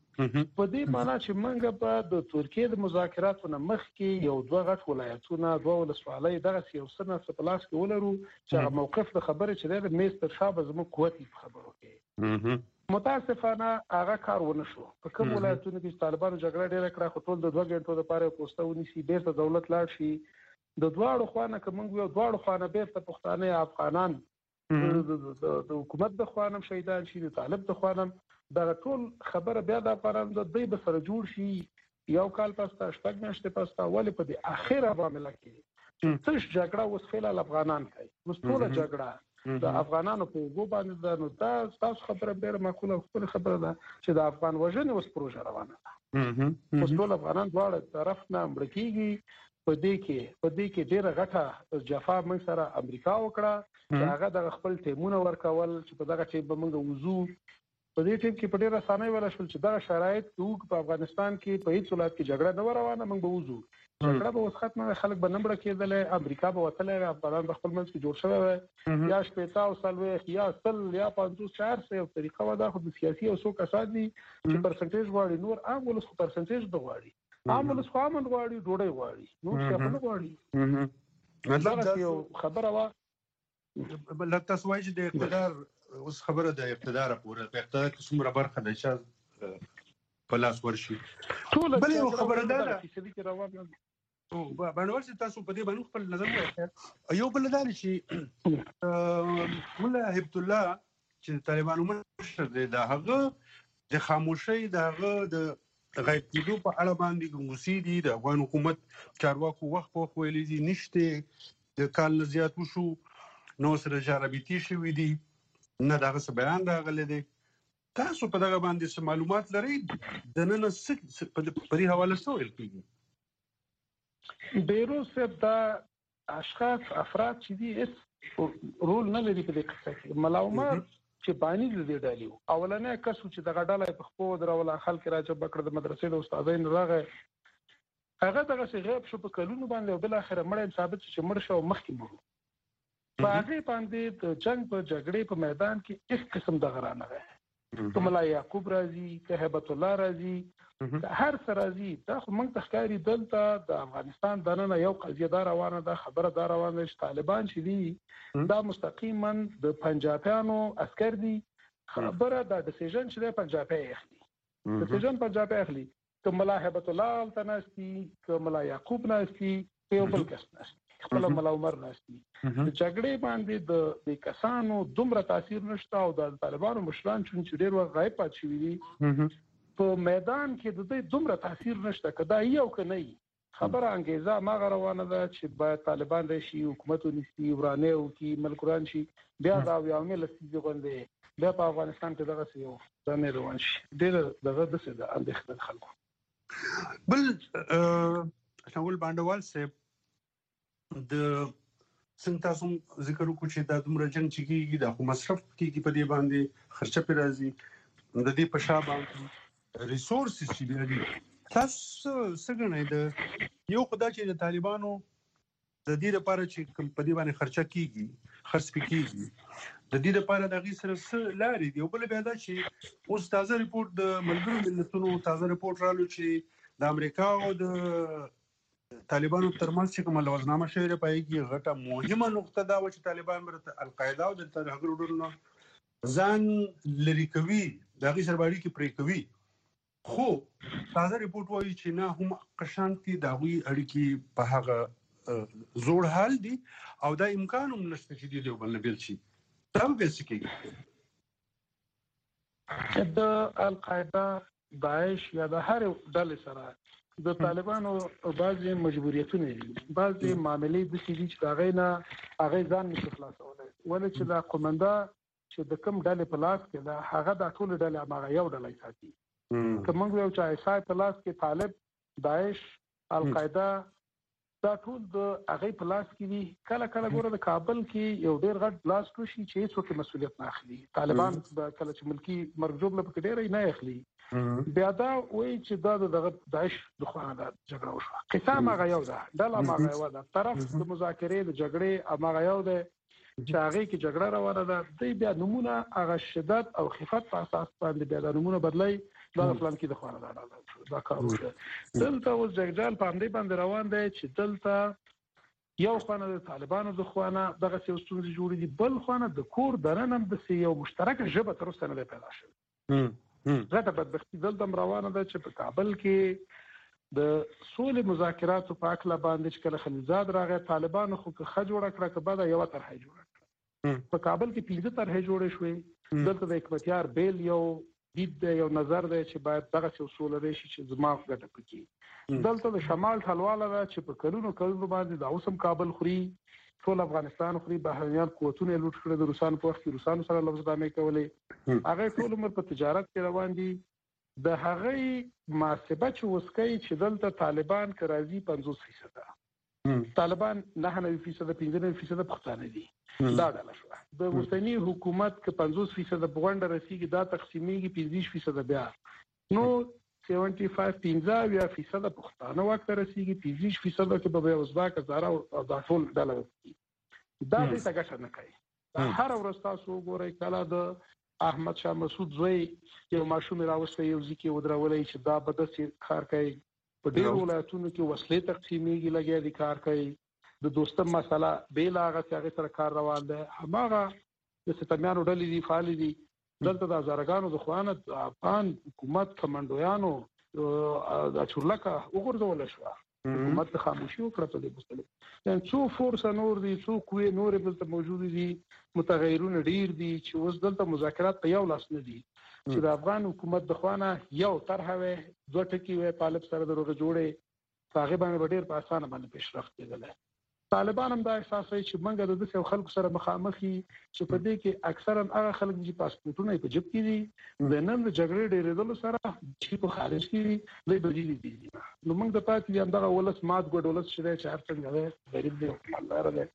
په دې معنی چې موږ په د ترکیه د مذاکراتو نه مخکې یو دوه غټ ولایتونه دوه ولسوالۍ دغه یو سنه په لاس کې ولرو چې هغه موقف د خبره چې د میستر شابه زموږ قوت په خبرو کې متاسفانه هغه کار ونه شو. په کوم ولایتونو کې طالبانو جګړه ډېره کړه خو ټول د دوه غنټو لپاره پوسټه ونیسي بیرته دولت لاړ شي د دواړو خوانه کوم یو دواړو خوانه بیرته پښتانه افغانان د حکومت د خوانم شهیدان شي د طالب د خوانم دا ټول خبره بیا د افغانان د دوی به سره جوړ شي یو کال پسته شپږ میاشتې پسته ولې په دې اخیره معاملې کې څه جګړه اوس فعلا افغانان کوي اوس ټول جګړه د افغانانو په وګو باندې دا نو دا تاسو خبره ډیره معقوله خپل خبره ده چې د افغان وژنې اوس پروژه روانه ده اوس ټول افغانان دواړه طرف نه مړکیږي په دې کې په دې کې ډیره غټه جفا موږ سره امریکا وکړه چې هغه د خپل ټیمونه ورکول چې په دغه ټیم به موږ وضو په دې ټیم کې په ډیره اسانۍ ولا شول چې دا شرایط کې په افغانستان کې په هیڅ ولایت کې جګړه نه روانه موږ به وضو جګړه به وسخت نه خلک به نمبر کېدل امریکا به وتلې افغانان په خپل منځ کې جوړ شوی یا شپېته او سلوي یا سل یا پنځوس چار سه یو طریقه ودا خو د سیاسي او سو کسان دي چې پرسنټیج غواړي نور عام ولس خو پرسنټیج د غواړي عام ولس خو امن غواړي ډوډۍ غواړي نور څه نه غواړي مطلب دا یو خبره وا بل تاسو وایي چې د اقتدار اوس خبره د اقتدار پورې په اقتدار کې څومره برخه ده چې په لاس ورشي ټول بل یو خبره ده چې روان او باندې چې تاسو په دې باندې خپل نظر وایي یو بل دا چې مولا هبت الله چې طالبانو مشر دی دا هغه د خاموشي دا هغه د غیب کېدو په اړه باندې ګنګوسي دي د افغان حکومت چارواکو وخت په خو ویلي دي نشته د کال زیات وشو نو سره جاربيتي شوې دي نه دا څه بیان راغلی دی تاسو په دغه باندې څه معلومات لرئ د نن څه په دې حواله څه ویل کېږي بیروس دا اشخاص افراد چې دي اس رول نه لري په دې قصه کې ملا عمر چې باندې دې ډالي اولنې کس چې دغه ډاله په خپل درول خلک راځي بکړه د مدرسې د استادین راغی هغه دغه څه غیب شو په کلونو باندې او بل اخر مړ ثابت چې مړ شو مخکې مړ په هغه باندې د جنگ په جګړې په میدان کې هیڅ قسم د غرانه راغی کوم لا یعقوب راځي که هبت الله راځي هر سرازي دا خو موږ تخکاری دلته د افغانستان دنه یو قضیه دا روانه ده خبره دا روانه چې طالبان چې دي دا مستقیما د پنجابیانو عسكر دي خبره دا ډیسیژن چې د پنجابي اخلي ډیسیژن پنجابي اخلي کوم لا هبت الله تناسي کوم لا یعقوب ناسي یو بل کس ناسي خپل ملا عمر ناسي د جګړې باندې د کسانو دومره تاثیر نشته او د طالبانو مشران چې ډېر وخت غایب پات شوي دي په میدان کې د دې دومره تاثیر نشته کدا یو کنه خبره انګیزه ما روانه ده چې باید طالبان راشي حکومت ونیسي ورانه او کې ملکران شي بیا دا یو مل سيزه غونډه بیا په افغانستان کې دغه یو ځنه روان شي ډېر دغه د څه د اندېښنه خلکو بل څنګه باندېوال سه د څنګه تاسو ذکر وکړو چې دا دومره جنگ چې کیږي دا خو مصرف کیږي په دې باندې خرچه پر راځي د دې په شابه ریسورسز چې لري تاسو څنګه د یو خدای چې د طالبانو د دې لپاره چې په دې باندې خرچه کیږي خرڅ کیږي د دې لپاره د غي سره څه لاري دی او بل بیا دا چې اوس تازه ریپورت د ملګرو ملتونو تازه ریپورت رالو چې د امریکا او د طالبانو ترمنځ چې کومه لوزنامه شوې ده پای کې غټه مهمه نقطه دا و چې طالبان مرته القاعده او د ترهګر ډلو ځان لری کوي د غي سره باندې کې پرې کوي خو تازه ریپورت وایي چې نه هم قشانتي داوی اړیکی په هغه زوړ حال دي او دا امکان هم نشته چې دی بل نه بیل شي دا به څه کوي چې د القاعده داعش یا د هر ډلې سره د طالبانو بعضي مجبوریتونه دي بعضي معاملې د سړي چې هغه نه هغه ځان نشي خلاصولای ولې چې دا قومنده چې د کوم ډلې په لاس کې دا هغه د ټول ډلې هغه یو ډلې ساتي کومه یو چې ایسای په لاس کې طالب داعش القاعده دا ټول د هغه په لاس کې دي کله کله ګوره د کابل کې یو ډیر غټ لاس کوشي چې څوک مسؤلیت نه اخلي طالبان کله چې ملکی مرجوب لپاره ډیر نه اخلي بیا دا وایي چې دا د داعش د خوانه د جګړه وشو قسم هغه یو ده ډله هغه یو ده طرف د مذاکرې د جګړې هغه یو ده چې هغه کې جګړه روانه ده دوی بیا نمونه هغه شدت او خفت په اساس باندې بیا د نمونه بدلای دا فلان کې د خوانه ده دا کار وکړه دلته اوس جګړه په همدې باندې روان دی چې دلته یو خوانه د طالبانو د خوانه دغه څه ستونزې جوړې دي بل خوانه د کور درنم د یو مشترک ژبه تر اوسه نه پیدا شوه غټه بدبختی دلته روانه ده چې په کابل کې د سولې مذاکراتو په اړه باندې چې کله خلیزاد راغی طالبانو خو که خج جوړ کړه که بعد یو طرح جوړ کړه په کابل کې پنځه طرح جوړې شوې دلته د حکمتیار بیل یو دید یو نظر دی چې باید دغه څه اصول راشي چې زما غټه پکې دلته د شمال ټلواله ده چې په کلونو کلونو باندې د اوسم کابل خوري ټول افغانستان خوري بهرنیان قوتونه لوټ کړل د روسانو په وخت کې روسانو سره لفظ دامه کولې هغه ټول عمر په تجارت کې روان دي د هغه محاسبه چې وسکي چې دلته طالبان کرازي پنځوس فیصد طالبان نه نه فیصد پنځه فیصد پښتانه دي دا ډول شو د اوسنی حکومت کې پنځوس فیصد بغونډه رسیدي دا تقسیمیږي پنځه فیصد بیا نو پنځه پنځه یا فیصد پښتانه وخت رسیدي پنځه فیصد کې به ازبک زارا او د ټول ډله دا دې څنګه نه کوي هر ورځ تاسو ګورئ کله د احمد شاه مسعود زوی یو ماشوم راوسته یو ځکه ودرولای چې دا به د کار کوي په ډیرو ولایتونو کې وسلې تقسیمیږي لګیا دي کار کوي د دوستم مسله بیل هغه هغه سره کار روان دی هماغه د ستمیانو ډلې دي فعال دي دلته د زرګانو د خوانه افغان حکومت کمانډویانو د چورلکه وګرځول شو حکومت خاموشي وکړه په دې مستند یعنی څو فورس نور دي څو کوی نور بلته موجود دي متغیرون ډیر دي چې اوس دلته مذاکرات په یو لاس نه دي چې د افغان حکومت د خوانه یو طرح وي دوه ټکی وي طالب سره دروغه جوړي هغه باندې ډیر په اسانه باندې پیشرفت کېدل طالبان هم دا احساس کوي چې موږ د دې خلکو سره مخامخي چې په دې کې اکثرا هغه خلک چې پاسپورتونه په جيب کې دي د نن د جګړې ډېرېدل سره چې په خارج کې لوی بدلی دي نو موږ د پاتې هم دغه ولس مات ګډولس شې چې هر څنګه غریب دی الله راځي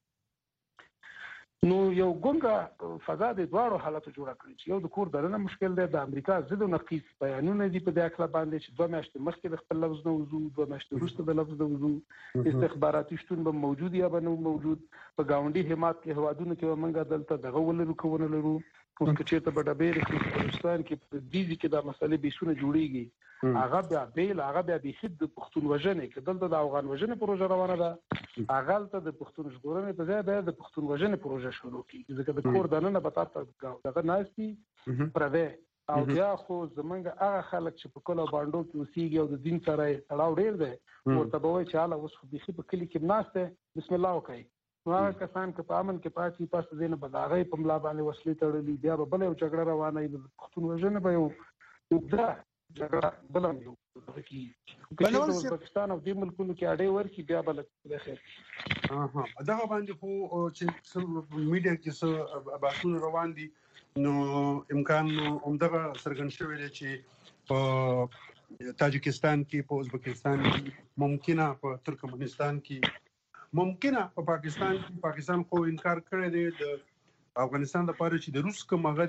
نو یو ګونګه فضا د دواړو حالاتو جوړه کړی چې یو د کور درنه مشکل دی د امریکا ضد او نقیص بیانونه دي په دې اړه باندې چې دوه میاشتې مخکې د خپل لفظ نه وضو دوه میاشتې وروسته د لفظ نه وضو استخباراتي شتون به موجود یا به نه موجود په گاونډي حمایت کې هوادونو کې موږ دلته دغه ولرو کوونه لرو اوس که چېرته په ډبیر کې پاکستان کې په دې کې د مسلې بیسونه جوړیږي هغه بیا بیل هغه بیا به خد د پښتون وژنې کې دلته د افغان وژنې پروژه روانه ده هغه ته د پښتون ژغورنې په ځای به د پښتون وژنې پروژه شروع کیږي ځکه د کور دننه به تاسو دغه ناشتي پردې او بیا خو زمونږ هغه خلک چې په کله باندې کې اوسېږي او د دین سره تړاو ډیر دی ورته به وایي چې حالا اوس خو بيخي په کلی کې ناشته بسم الله وکړي نو هغه کسان که په امن کې پاتې پاس دینه به د هغې په ملا باندې وسلې تړلي بیا به بله یو جګړه روانه وي د پښتون وژنه به یو اوږده جګړه بله هم یو دغه کېږي که چېرته ازبکستان او دې ملکونو کې اډې ورکړي بیا به خدای خیر دغه باندې خو چې میډیا کې څه بحثونه روان دي نو امکان همدغه څرګند شوی دی چې په تاجکستان کې په ازبکستان کې ممکنه په ترکمنستان کې ممکنه په پاکستان کې پاکستان خو انکار کړی دی د افغانستان لپاره چې د روس کوم هغه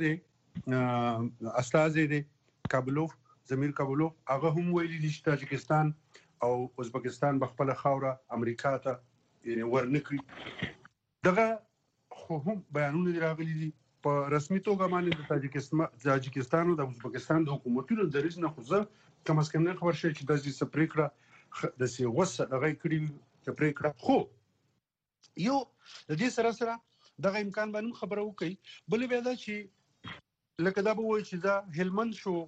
دی استازی دی کابلوف زمیر کابلوف هغه هم ویلي دي چې تاجکستان او ازبکستان په خپل خاوره امریکا ته یعنی ورنکړي دغه خو هم بیانونه راغلي دي په رسمي توګه باندې د تاجکستان تاجکستان او د ازبکستان د حکومتونو د رئیس نه خو زه کم از کم نه خبر شي چې د دې سپریکړه د سی غوسه دغه کړي سپریکړه خو یو د دې سره سره دغه امکان باندې خبره وکړي بل بیا دا چې لکه دا به وایي چې دا هلمند شو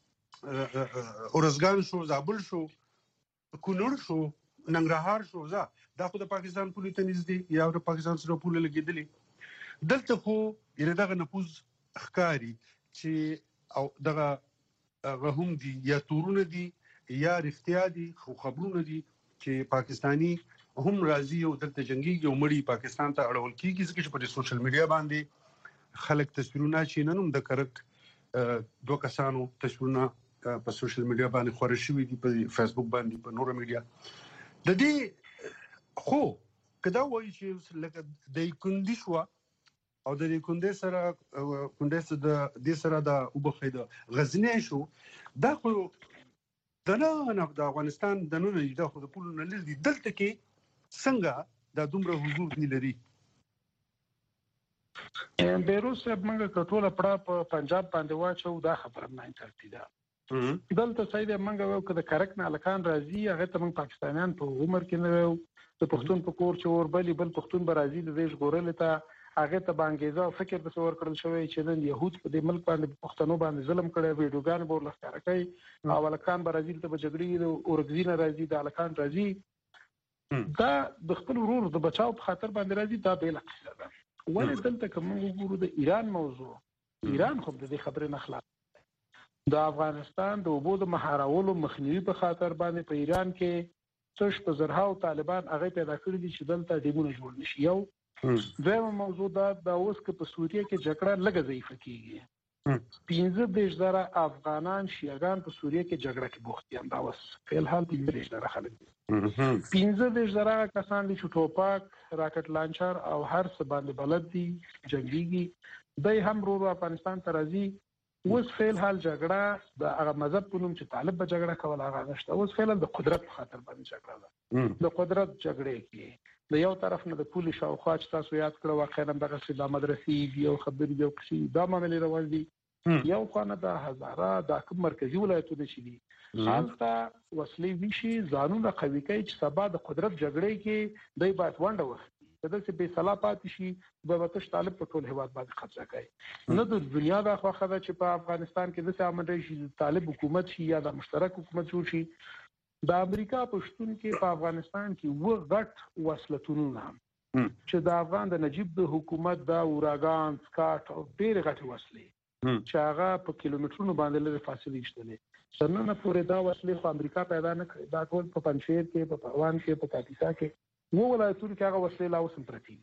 اورزګان شو زابل شو کونړ شو ننګرهار شو دا دا خو د پاکستان پولیس ته نږدې یا د پاکستان سره پوله لګېدلې دلته خو یعنې دغه نفوذ ښکاري چې او دغه هغه هم دي یا تورونه دي یا رښتیا دي خو خبرونه دي چې پاکستانی هم راځي او دلته جنگي یو مړی پاکستان ته اړول کیږي ځکه چې په سوشل میډیا باندې خلک تصویرونه چې نن هم د کرک دوه کسانو تصویرونه په سوشل میډیا باندې خوري شوی دي په فیسبوک باندې په نورو میډیا د دې خو کدا وایي چې لکه د کندي شو او د کندي سره کندي سره د دې سره د وبخیده غزنی شو دا خو د نه د افغانستان د نن د خو د پولو نه لري دلته کې څنګه د دومره حضور دی لري بیروس موږ کټوله پړه په پنجاب باندې واچو دا خبره نه ترتیبه دلته سید موږ یو کده کرک نه الکان راځي هغه ته موږ پاکستانیان په عمر کې نه یو د پښتون په کور چې ور بلی بل پښتون برازي د دې ژغورل ته هغه ته بانګیزه فکر د څور کړل شوی چې نن يهود په دې ملک باندې پښتنو باندې ظلم کړي ویډیوګان بور لخر کوي او الکان برازیل ته بجګړي او اورګزینه راځي د الکان راځي دا د خپل ورور د بچاو په خاطر باندې راځي دا به لقصه ده ولې دلته کوم وګورو د ایران موضوع ایران خو د دې خبرې نه خلاص د افغانستان د وبو د مهارولو مخنیوي په خاطر باندې په ایران کې څه په زرهاو طالبان هغه پیدا کړی دي چې دلته دیمونه جوړ نشي یو دویمه موضوع دا د اوس کې په سوریه کې جګړه لږه ضعیفه کیږي پنځه دیش زره افغانان شیعاګان په سوریه کې جګړه کې بوخت دي دا اوس په الحال پنځه دیش زره خلک دي پنځه دیش زره کسان دي چې ټوپک راکټ لانچر او هر څه باندې بلد دي جنگيږي دای هم ورو افغانستان ته راځي اوس فعل حال جګړه د هغه مذهب په نوم چې طالب به جګړه کول هغه نشته اوس فعل د قدرت په خاطر باندې جګړه ده د قدرت جګړه کې د یو طرف نه د پولی شاوخوا چې تاسو یاد کړو واقعا دغه چې د مدرسې یو خبرې یو کشي دا معاملې روان دي یو خانه د هزاره د کوم مرکزی ولایتونه شي دي حالته وسلې وشي ځانونه قوي کوي چې سبا د قدرت جګړې کې دای بات وانډه وخت د څه به صلاح پاتې شي د وتش طالب په ټول هواد باندې قبضه کوي نه د دنیا د خوخه ده چې په افغانستان کې د سامندري شي طالب حکومت شي یا د مشترک حکومت جوړ شي د امریکا پښتون کې په افغانستان کې و غټ وسلتونو چې د افغان د نجیب د حکومت د اوراګان سکاټ او ډېر غټ وسلې چې هغه په کیلومترونو باندې لري فاصله شته سرنه پورې دا وسلې په امریکا پیدا نه کړي دا ټول په پنځیر کې په پروان کې په کاپیسا کې وو ولایتونو کې هغه وسلې لا اوسم پرتی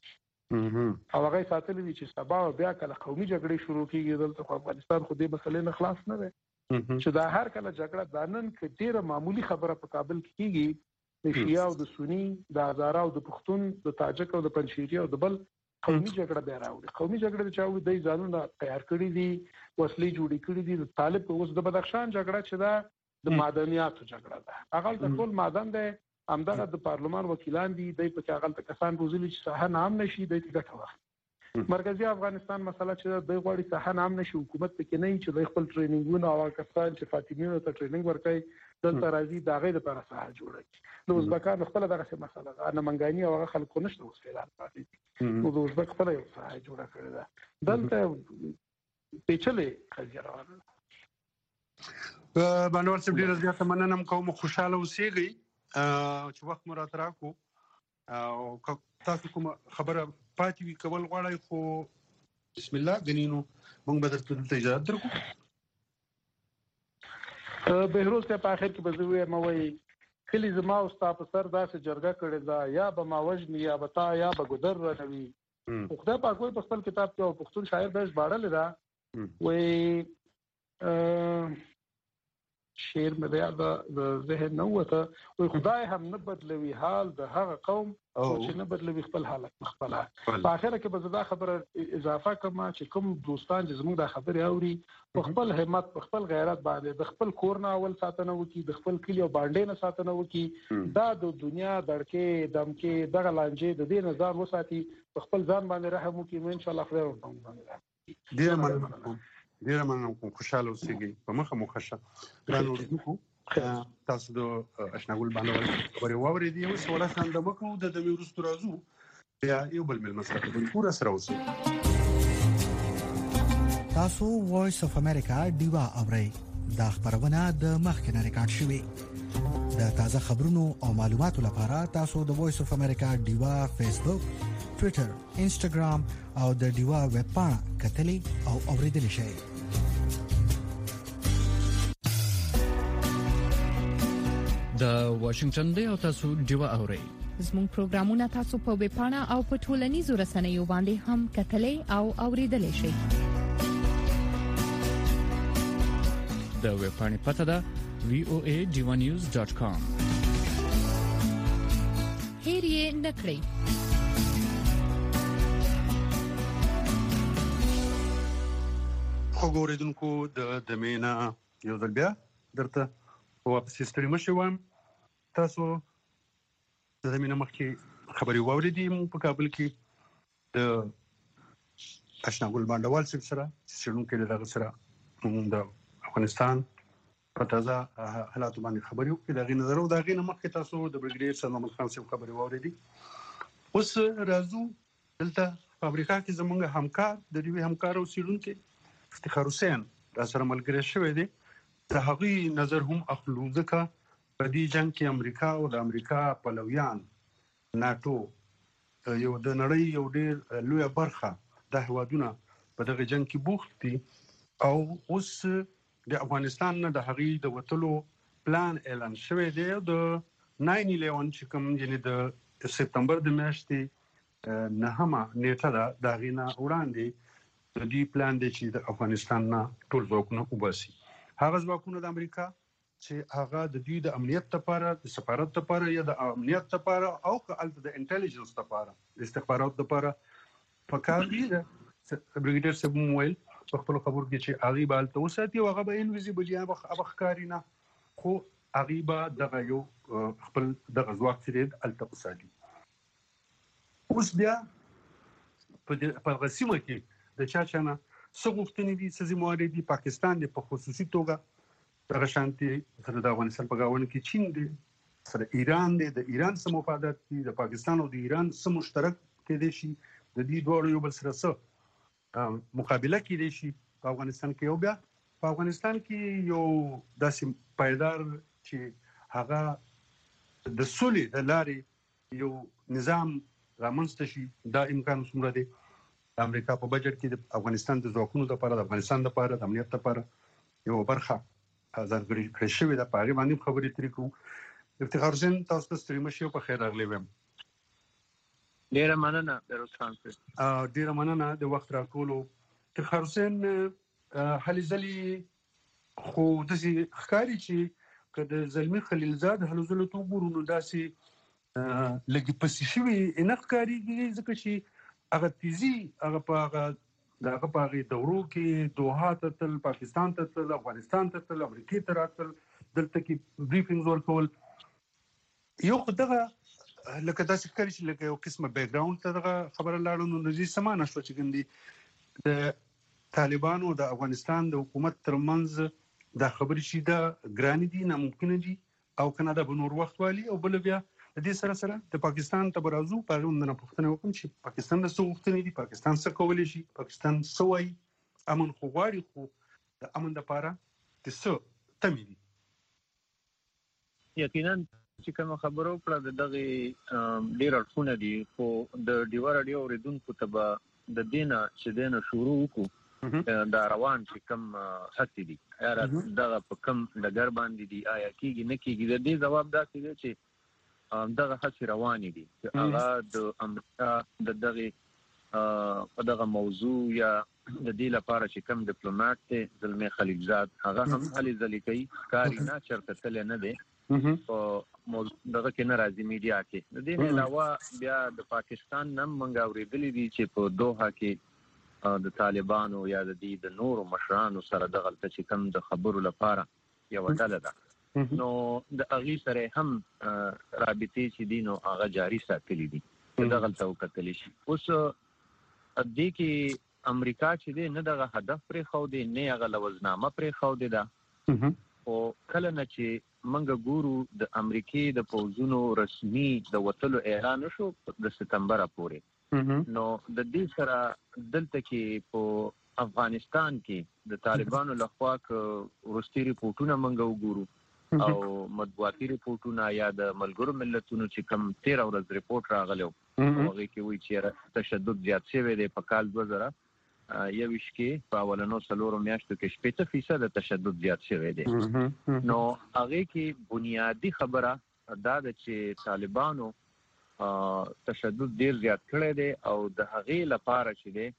او هغه ساتلې دي چې سبا بیا کله قومي جګړې شروع کیږي دلته افغانستان خو دې مسلې نه خلاص نه دی چې دا هر کله جګړه د نن کې ډیره معمولی خبره په کابل کې کیږي د شیعه او د سنی د هزاره او د پښتون د تاجک او د پنځشيري او د بل قومي جګړه به راوړي قومي جګړه چې و د ځانونه تیار کړی دي وسلې جوړې کړې دي د طالب اوس د بدخشان جګړه چې دا د معدنیاتو جګړه ده هغه د ټول معدن ده همدغه د پارلمان وکیلان دي د په هغه د کسان روزلي چې صحه نام نشي د ګټه واخلي مرکزی افغانستان مسله چې د غوړي صحه نام نشي حکومت پکې نه چې د خپل ټریننګونه او کسان چې فاطمیونو ته ټریننګ ورکړي دلته راځي دا غي د پر صحه جوړي نو ازبکان خپل دغه مسله ده نه منګانی او خلکو نشته اوس فعلا پاتې نو د ازبک خپل یو صحه جوړه کړې ده دلته پیچلې قضیه روانه ده باندې ورته ډیر زیات مننه کوم خوشاله اوسېږي چې وخت مو راته راکو او تاسو کوم خبره پاتې وی کول غواړئ خو بسم الله غنینو موږ به درته دلته اجازه درکو بهروز ته په اخر کې به زه وایم وای کلی زما او ستا په سر داسې جرګه کړې ده یا به ما وجني یا به تا یا به ګذر رنوي خدای پاک په خپل کتاب کې او پښتون شاعر به ژباړل ده وای شعر مې بیا د ذهن نه وته وي خدای هم نه بدلوي حال د هغه قوم او چې نه بدلوي خپل حالت خپل په اخر کې به زدا خبره اضافه کوم چې کوم دوستان چې زموږ د خبرې اوري په خپل همت په خپل غیرت باندې د خپل کور نه اول ساتنه وکي د خپل کلی او باندې نه ساتنه وکي دا د دنیا دړکې دمکې دغه لانجې د دې نظر وساتي په خپل ځان باندې رحم وکي ان شاء الله خیر وکړي ډیر مننه ډیر مننه کوم خوشاله اوسئ په مخه مو ښه ګران اوردونکو تاسو د آشناګل باندې خبرې واورېدې او سوال څنګه مکو د دمه ورستو راځو بیا یو بل مل مسله په پوره سره اوسئ تاسو وایس اف امریکا دیوا اورئ دا خبرونه د مخکنه ریکارډ شوې د تازه خبرونو او معلوماتو لپاره تاسو د وایس اف امریکا دیوا فیسبوک ټوئیټر انسټاګرام او د دیوا ویب پاڼه کتلې او اوریدلې شئ د واشنگټن دی او تاسو دیوا اورئ زموږ پروګرامونه تاسو په ویب پاڼه او په ټولنیزو رسنیو باندې هم کتلې او اوریدلې شئ د ویب پاڼې پته ده وی او ای دیوا نیوز ډاٹ کام هیر یې نکړئ خو ګوریدونکو د دمینا یو ځل بیا درته واپس ستړي مشي وایم تاسو د دمینا مخکې خبري واوریدې مو په کابل کې د آشنا ګل باندوال سره چې څېړونکي دغه سره د افغانستان په تازه حالاتو باندې خبرې وکړي. د غي نظر او د غي مخکې تاسو د بریګیډیر سر محمد خان صاحب خبرې واورېدې. اوس راځو دلته په امریکا کې زموږ همکار د دې همکار او څېړونکي افتخار حسین دا سره ملګری شوی دی. د هغې نظر هم اخلو ځکه په دې جنګ کې امریکا او د امریکا پلویان ناتو یو د نړۍ یو ډېر لویه برخه د هیوادونه په دغه جنګ کې بوخت دي او اوس د افغانستان نه د هغې د وتلو پلان اعلان شوی دی. د ناین الیون چې کوم یعنې د سپتمبر د میاشتې نهمه نیټه ده د هغې نه وړاندې د دې پلان دی چې د افغانستان نه ټول ځواکونه وباسي. هغه ځواکونه د امریکا چې هغه د دوی د امنیت لپاره د سفارت لپاره یا د امنیت لپاره او که هلته د انټیلیجنس لپاره د استخباراتو لپاره پکار دي. بریګیډیر صاحب مو ویل په خپلو خبرو کې چې هغې به هلته وساتي او هغه به انویزیبل یا به ښکاري نه، خو هغې به دغه یو خپل دغه ځواک چې دی هلته وساتي. اوس بیا په هغه سیمه کې د چا چا نه څه غوښتنې دي، څه ذمهوارۍ دي. پاکستان دی په خصوصي توګه دغه شانتي سره د افغانستان په ګاونډ کې چین دی، سره ایران دی، د ایران څه مفادات دي، د پاکستان او د ایران څه مشترک کېدی شي، د دې دواړو یو بل سره څه مقابله کېدی شي په افغانستان کې. او بیا په افغانستان کې یو داسې پایدار چې هغه د سولې د لارې یو نظام رامنځته شي، دا امکان څومره دی. د امریکا په بجټ کې د افغانستان د ځواکونو لپاره د افغانستان لپاره د امنیت لپاره یو برخه ځانګړې کړې شوې ده. په هغې باندې خبرې ترې کوو. افتخار حسین تاسو ته ستړي مه شئ او په خیر راغلی وایم. ډېره مننه فیروز خان صاحب. ډېره مننه د وخت راکولو. افتخار حسین هلې ځلې خو داسې ښکاري چې که د زلمي خلیلزاد هلو ځلو ته وګورو نو داسې لږې پسې شوي نه ښکارېږي، ځکه چې هغه تیزي هغه په هغه د هغه په هغې دورو کې دوحا ته تل، پاکستان ته تل، افغانستان ته تل، امریکې ته راتل، دلته کې بریفینګز ورکول. یو خو دغه لکه داسې ښکاري چې لکه یو قسمه بیک ګراونډ ته دغه خبره لاړه. نو د دې څه معنی شوه چې ګندي د طالبانو د افغانستان د حکومت ترمنځ دا خبرې چې دا ګرانې دي، ناممکنه دي او که نه دا به نور وخت والي. او بله بیا د دې سره سره د پاکستان ته به راځو، په هغې باندې نه پوښتنه وکړم چې پاکستان د څه غوښتنې دي، پاکستان څه کولی شي، پاکستان څه وایي، امن خو غواړي، خو د امن دپاره د څه تمې دي. یقینا چې کومه خبره وکړه د دغې ډېر اړخونه دي، خو د ډیوه راډیو اورېدونکو ته به د دې نه چې دی نه شروع وکړو دا روان چې کوم هڅې دي یا دغه په کوم ډګر باندې دي، آیا کېږي نه کېږي. د دې ځواب داسې دی چې دغه هڅې روانې دي چې هغه د امریکا د دغې په دغه موضوع یا د دې لپاره چې کوم ډیپلوماټ دی زلمی خلیلزاد هغه هم هلې ځلې کوي، ښکاري نه چېرته تللی نه دی، په دغه کې نه راځي میډیا کې. د دې نه علاوه بیا د پاکستان نه هم موږ اورېدلي دي چې په دوحه کې د طالبانو یا د دې د نورو مشرانو سره دغلته چې کوم د خبرو لپاره یوه ډله ده، نو د هغې سره هم رابطې چې دي نو هغه جاري ساتلي دي چې دغلته وکتلی شي. اوس دې کې امریکا چې دی نه دغه هدف پرېښودی نه هغه لوزنامه پرېښودې ده، خو کله نه چې موږ ګورو د امریکې د پوځونو رسمي د وتلو اعلان وشو د ستمبره پورې، نو د دې سره دلته کې په افغانستان کې د طالبانو لخوا وروستي ریپورټونه موږ وګورو او مطبوعاتي ریپورټونه یا د ملګرو ملتونو چې کوم تېره ورځ ریپورټ راغلی و هغې کې وایي چې تشدد زیات شوی دی. په کال دوه زره یوویشت کې په اولنو څلورو میاشتو کې شپېته فیصده تشدد زیات شوی دی. نو هغې کې بنیادي خبره دا ده چې طالبانو تشدد ډېر زیات کړی دی او د هغې لپاره چې دی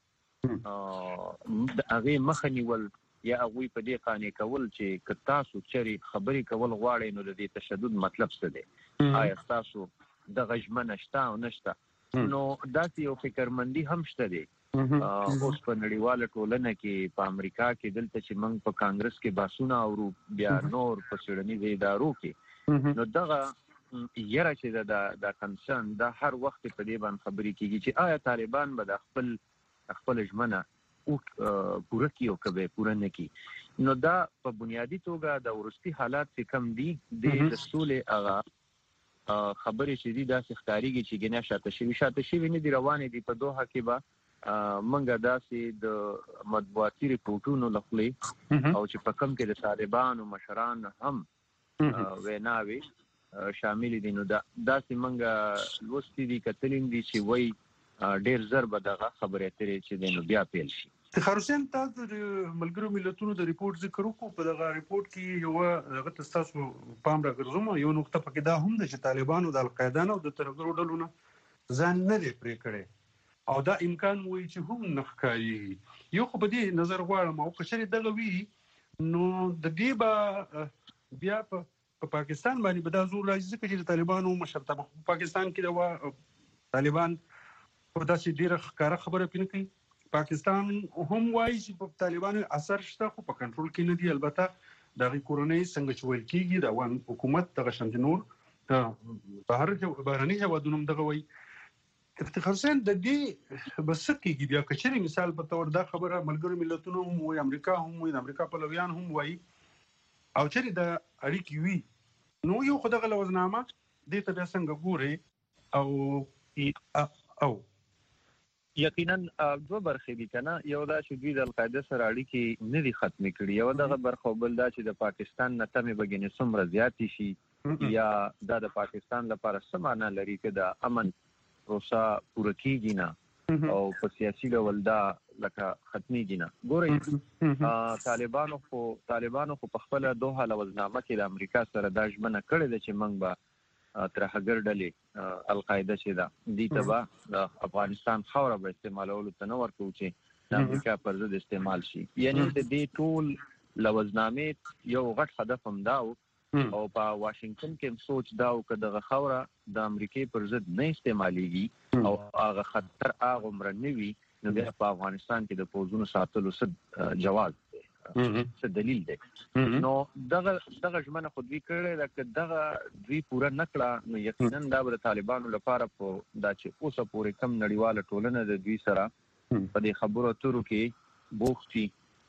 د هغې مخه نیول یا هغوی په دې قانع کول چې که تاسو چېرې خبرې کول غواړئ نو د دې تشدد مطلب څه دی، آیا ستاسو دغه ژمنه شته او نه شته. نو داسې یو فکرمندي هم شته دی. اوس په نړیواله ټولنه کې په امریکا کې دلته چې موږ په کانګرس کې بحثونه اورو، بیا نور په څېړنیزو ادارو کې، نو دغه یره چې ده دا کنسرن دا هر وخت په دې باندې خبرې کېږي چې آیا طالبان به د خپل خپل ژمنه پوره کیو کبه پوره نه کی نو دا په بنیادی توګه د ورستي حالات چې کم دي د رسولې اغا خبرې چې دي دا ښکاریږي چې ګنیا شاته شي شاته شي نه دی روانې دي په دوه کې به منګه داسې د مطبوعاتي ریپورتونو لخوا او چې په کم کې د طالبانو مشران هم ویناوي شامل دي نو دا داسې منګه لوستي دي کتلین دي چې وای ډېر زر به دغه خبرې اترې چې د نو بیا پیل شي. خرسین تاسو د ملګرو ملتونو د ریپورت ذکر وکړو په دغه ریپورت کې یو هغه تاسو پام راګرځوم یو نقطه پکې دا هم ده چې طالبانو د القاعده او د ترګرو ډلونو ځان نه لري پرې کړي او دا امکان وایي چې هم نخکاری یو خو په دې نظر غواړم او کچري دغه وی نو د دې با بیا په پاکستان باندې به دا زور راځي چې طالبانو مشرتابه په پاکستان کې دا طالبان په داسې ډیره ښکاره خبره پینې کوي. پاکستان هم وایي چې په طالبانو اثر شته خو په کنټرول کې نه دی. البته دغه کورونی څنګه چې ویل کېږي د وان حکومت دغه شند نور بهر بهرني هوادونو دغه وایي افتخار حسین د دې بس کېږي بیا کچري مثال په تور دا خبره ملګرو ملتونو هم وایي امریکا هم وایي امریکا پلویان هم وایي او چې د اړیکې وي نو یو خدغه لوزنامه دې ته بیا څنګه ګوري او او یقینا دوه برخې دي کنه یو دا چې دوی د القاعده سره اړیکې نه دي ختمې کړي یو دغه برخه بل دا چې د پاکستان نه تمه بګنې څومره زیات شي یا دا د پاکستان لپاره سمانه لري چې د امن روسا پوره کیږي نه او په سیاسي ډول دا لکه ختميږي نه ګورئ طالبانو خو طالبانو خو په خپل دوه لوزنامه کې د امریکا سره دا ژمنه کړې ده چې موږ به تر هغه ډلې القاعده چې دا دي تبا د افغانستان خوره به استعمالولو تنور کوي چې د امریکا پر ضد استعمال شي یعنی د دې ټول لوزنامه یو غټ هدف هم دا او په واشنگټن کې سوچ دا او کداغه خوره د امریکای پر ضد نه استعماليږي او هغه خطر هغه عمر نوي نو په افغانستان کې د پوزونو ساتلو څه جواز دی څه دلیل دی نو دغه دغه ژمنه خو دوی کړې ده چې دغه دوی پوره نکړه نو یقینا دا به طالبانو لپاره په دا چې اوسه پورې کم نړیواله ټولنه د دوی سره په دې خبرو اترو کې بوختي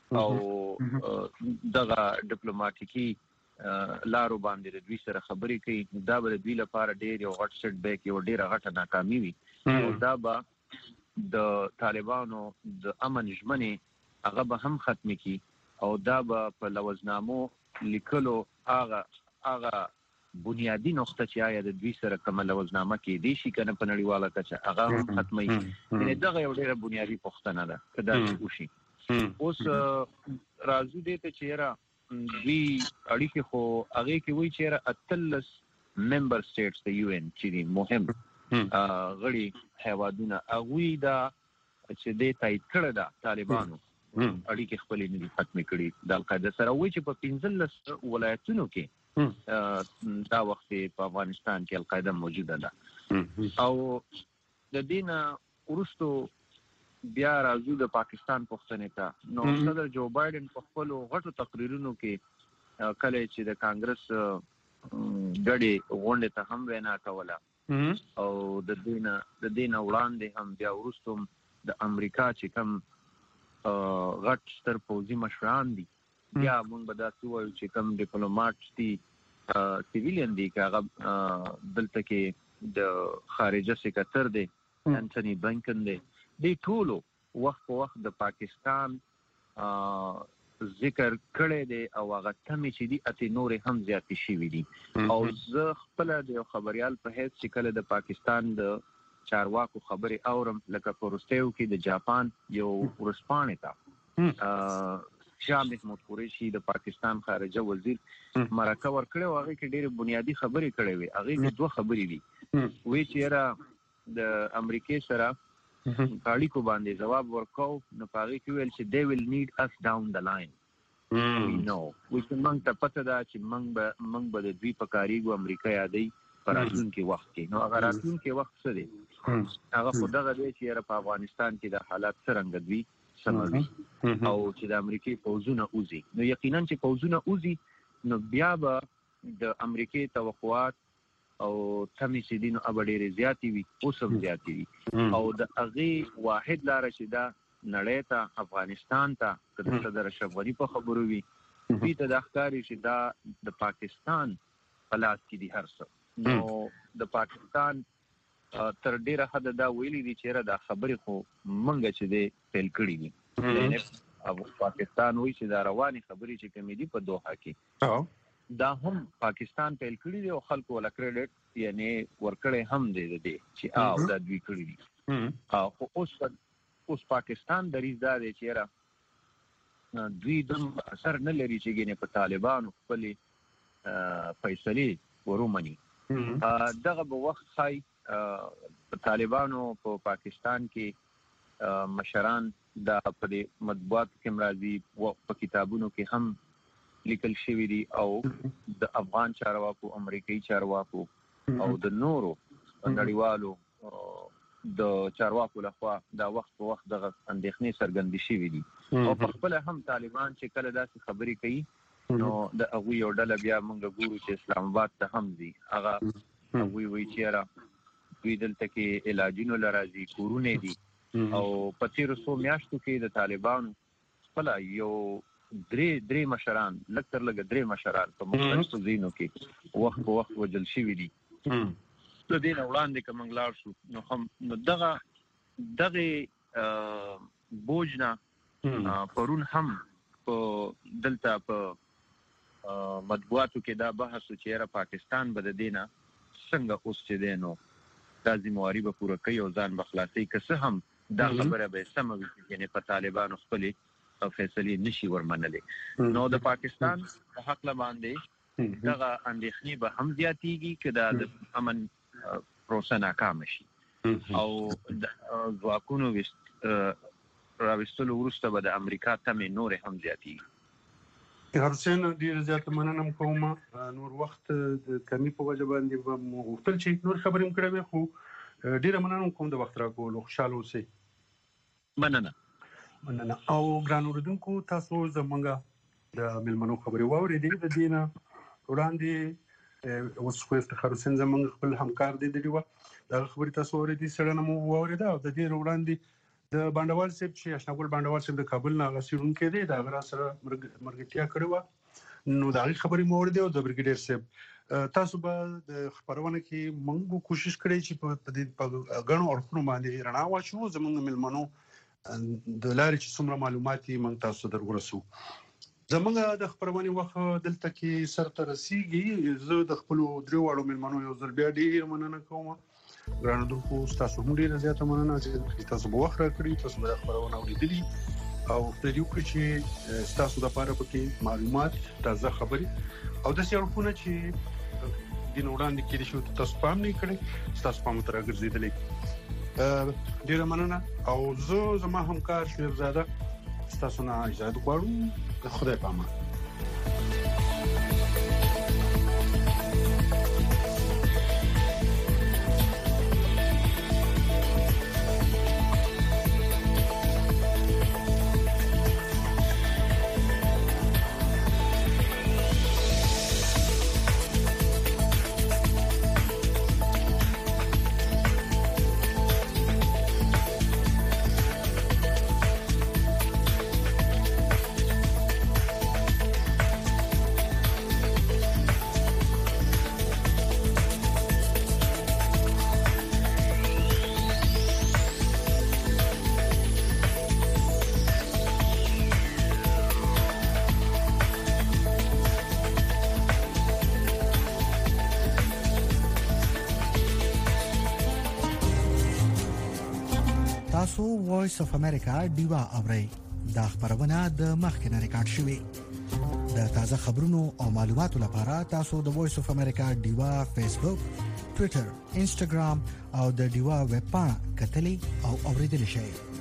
او دغه ډیپلوماټیکي لارو باندې د دوی سره خبرې کوي دا به دوی لپاره ډېر یو غټ سټ بیک یو ډېر غټه ناکامي وي او دا به د طالبانو د امن ژمنې هغه به هم ختم کی او دا به په لوزنامو لیکلو هغه هغه بنیادی نقطه چې آیا د دوی سره کوم لوزنامه کې دي شي کنه په نړیواله کچه هغه هم ختمي یعنی دا یو ډېر بنیادی پوښتنه ده کدا وشي اوس راځو دې ته چیرې دوی اړیکې خو هغه کې وایي چې اتلس ممبر سټیټس د یو ان چې دي مهم غړي هیوادونه هغه دا چې د تایید کړه دا طالبانو اړیکې خپل نه دي ختم کړي د القاعده سره وایي چې په پنځلس ولایتونو کې دا وخت په افغانستان کې القاعده موجوده ده او د دینه ورستو بیا راځو د پاکستان پښتنې ته نو صدر جو بایدن په خپل غټو تقریرونو کې کله چې د کانګرس غړي غونډه ته هم وینا کوله او د دینه د دینه وړاندې هم بیا ورستم د امریکا چې کوم غټ ستر پوزي مشران دي بیا موږ به دا وایو چې کوم ډیپلوماټ دي سیویلین دي هغه دلته کې د خارجه سکرټر دی انټونی بلنکن دی د ټولو وخت په وخت د پاکستان ذکر کړی دی او هغه تمې چې دي اته نورې هم زیاتې شوي دي او زه خپل د خبريال په هیڅ چې کله د پاکستان د چارواکو خبرې اورم لکه پروستیو کې د جاپان یو ورسپانې تا شاه محمود قریشي د پاکستان خارجه وزیر مرکه ورکړی او هغه کې ډېر بنیادی خبرې کړې وي هغه کې دوه خبرې دي وی چې را د امریکای سره اړیکو باندې جواب ورکاو نو پاره کې ویل چې they will need us down the line we know we can موږ ته پته ده چې موږ به موږ به د دوی په کاریګو امریکا یادې پر راتلونکي وخت کې نو هغه راتلونکي وخت څه دی هغه خو دغه دی چې په افغانستان کې د حالات څرنګه دوی سموي او چې د امریکای فوجونه اوزي نو یقینا چې فوجونه اوزي نو بیا به د امریکای توقعات او تمې چې دینو ابډېری زیاتی وي او سم زیاتی وي او د اغه واحد لار چې دا نړۍ ته افغانستان ته کله د اشرف غنی په خبرو وي دوی ته د ښکاری چې دا د پاکستان په لاس کې دي هر څه نو د پاکستان تر ډیره حد دا ویلي دي چې دا خبرې خو منګه چې دی فیل کړي دي او پاکستان وایي چې دا رواني خبرې چې کومې دي په دوحه کې دا هم پاکستان فیل کړي دي او خلکو ولا کریډټ یعنی ورکړې هم دی دي چې او دا دوی کړي دي او اوس اوس پاکستان دریځ دا دی چې را دوی د اثر نه لري چې ګینه په طالبانو خپل فیصله ورومني دغه به وخت خای په طالبانو په پاکستان کې مشران دا په مطبوعات کې مرাজি په کتابونو کې هم لیکل شوی دي او د افغان چارواکو امریکایي چارواکو او د نورو نړیوالو د چارواکو لخوا دا وخت په وخت د اندېښنې څرګندې شوی دي او په خپل هم طالبان چې کله داسې خبرې کوي نو د هغه یو ډله بیا موږ ګورو چې اسلام آباد ته هم دي هغه هغه وی چې را دوی دلته کې علاجونو لراځي کورونه دي او په تیر څو میاشتو کې د طالبان خپل یو درې درې مشران لکتر لګ درې مشران په مختلفو ځینو کې وخت په وخت وجل شوی دي د دین وړاندې کوم انګلار شو نو هم نو دغه دغه بوجنا پرون هم په دلته په مطبوعاتو کې دا بحث چې را پاکستان بد دینه څنګه اوس چې دینو لازم واری به پوره کوي او ځان بخلاصي که هم دا خبره به سم وي یعنی په طالبانو خپل فیصله نشي ورمنلې نو د پاکستان په حق باندې دغه اندېښنې به هم زیاتېږي چې د امن پروسه ناکام شي او د ځواکونو راوستلو وروسته به د امریکا تمې نور هم زیاتېږي حسین ډیر زیات مننه کوم نور وخت د کمی په وجه باندې به مغتل شي نور خبرې مکړې خو ډیر مننه کوم د وخت راکول خوشاله اوسئ مننه مننه او ګران اوردونکو تاسو زمونږ د ملمنو خبرې واورېدې د دینه وړاندې اوس خو افتخار حسین زمونږ خپل همکار دی دی و دا خبرې تاسو اورېدې سره مو واورېده او د دې وړاندې د باندوال صاحب چې اشناګل باندوال صاحب د کابل نه غسیرون کې دی دا غرا سره مرګتیا کړو نو دا خبرې مو اورېده او د برګډیر صاحب تاسو به د خبرونه کې موږ کوشش کړی چې په دې غنو اړخونو باندې رڼا واچو زمونږ ملمنو د لارې چې څومره معلومات یې موږ تاسو ته ورسو زمونږ د خبرونه وخت دلته کې سرته رسیږي زه د خپل درو واړو ملمنو یو ځل بیا ډیر مننه کوم ګران دوکو تاسو هم ډیر زیاته مننه چې تاسو به وخت راکړی تاسو به خبرونه اوریدلې او د دې وکړي چې تاسو د لپاره پکې معلومات تازه خبري او د سیاړو چې دین وړاندې کې شو تاسو پام نه کړی تاسو پام تر ګرځیدلې ډیر مننه او زه زما همکار شویب زاده تاسو نه اجازه غواړم خدای پامان تاسو وایس اف امریکا دیوا اورئ دا خبرونه د مخکنه ریکارډ شوې د تازه خبرونو او معلوماتو لپاره تاسو د وایس اف امریکا دیوا فیسبوک ټوئیټر انسټاګرام او د دیوا ویب پاڼه کتلی او اوریدل شئ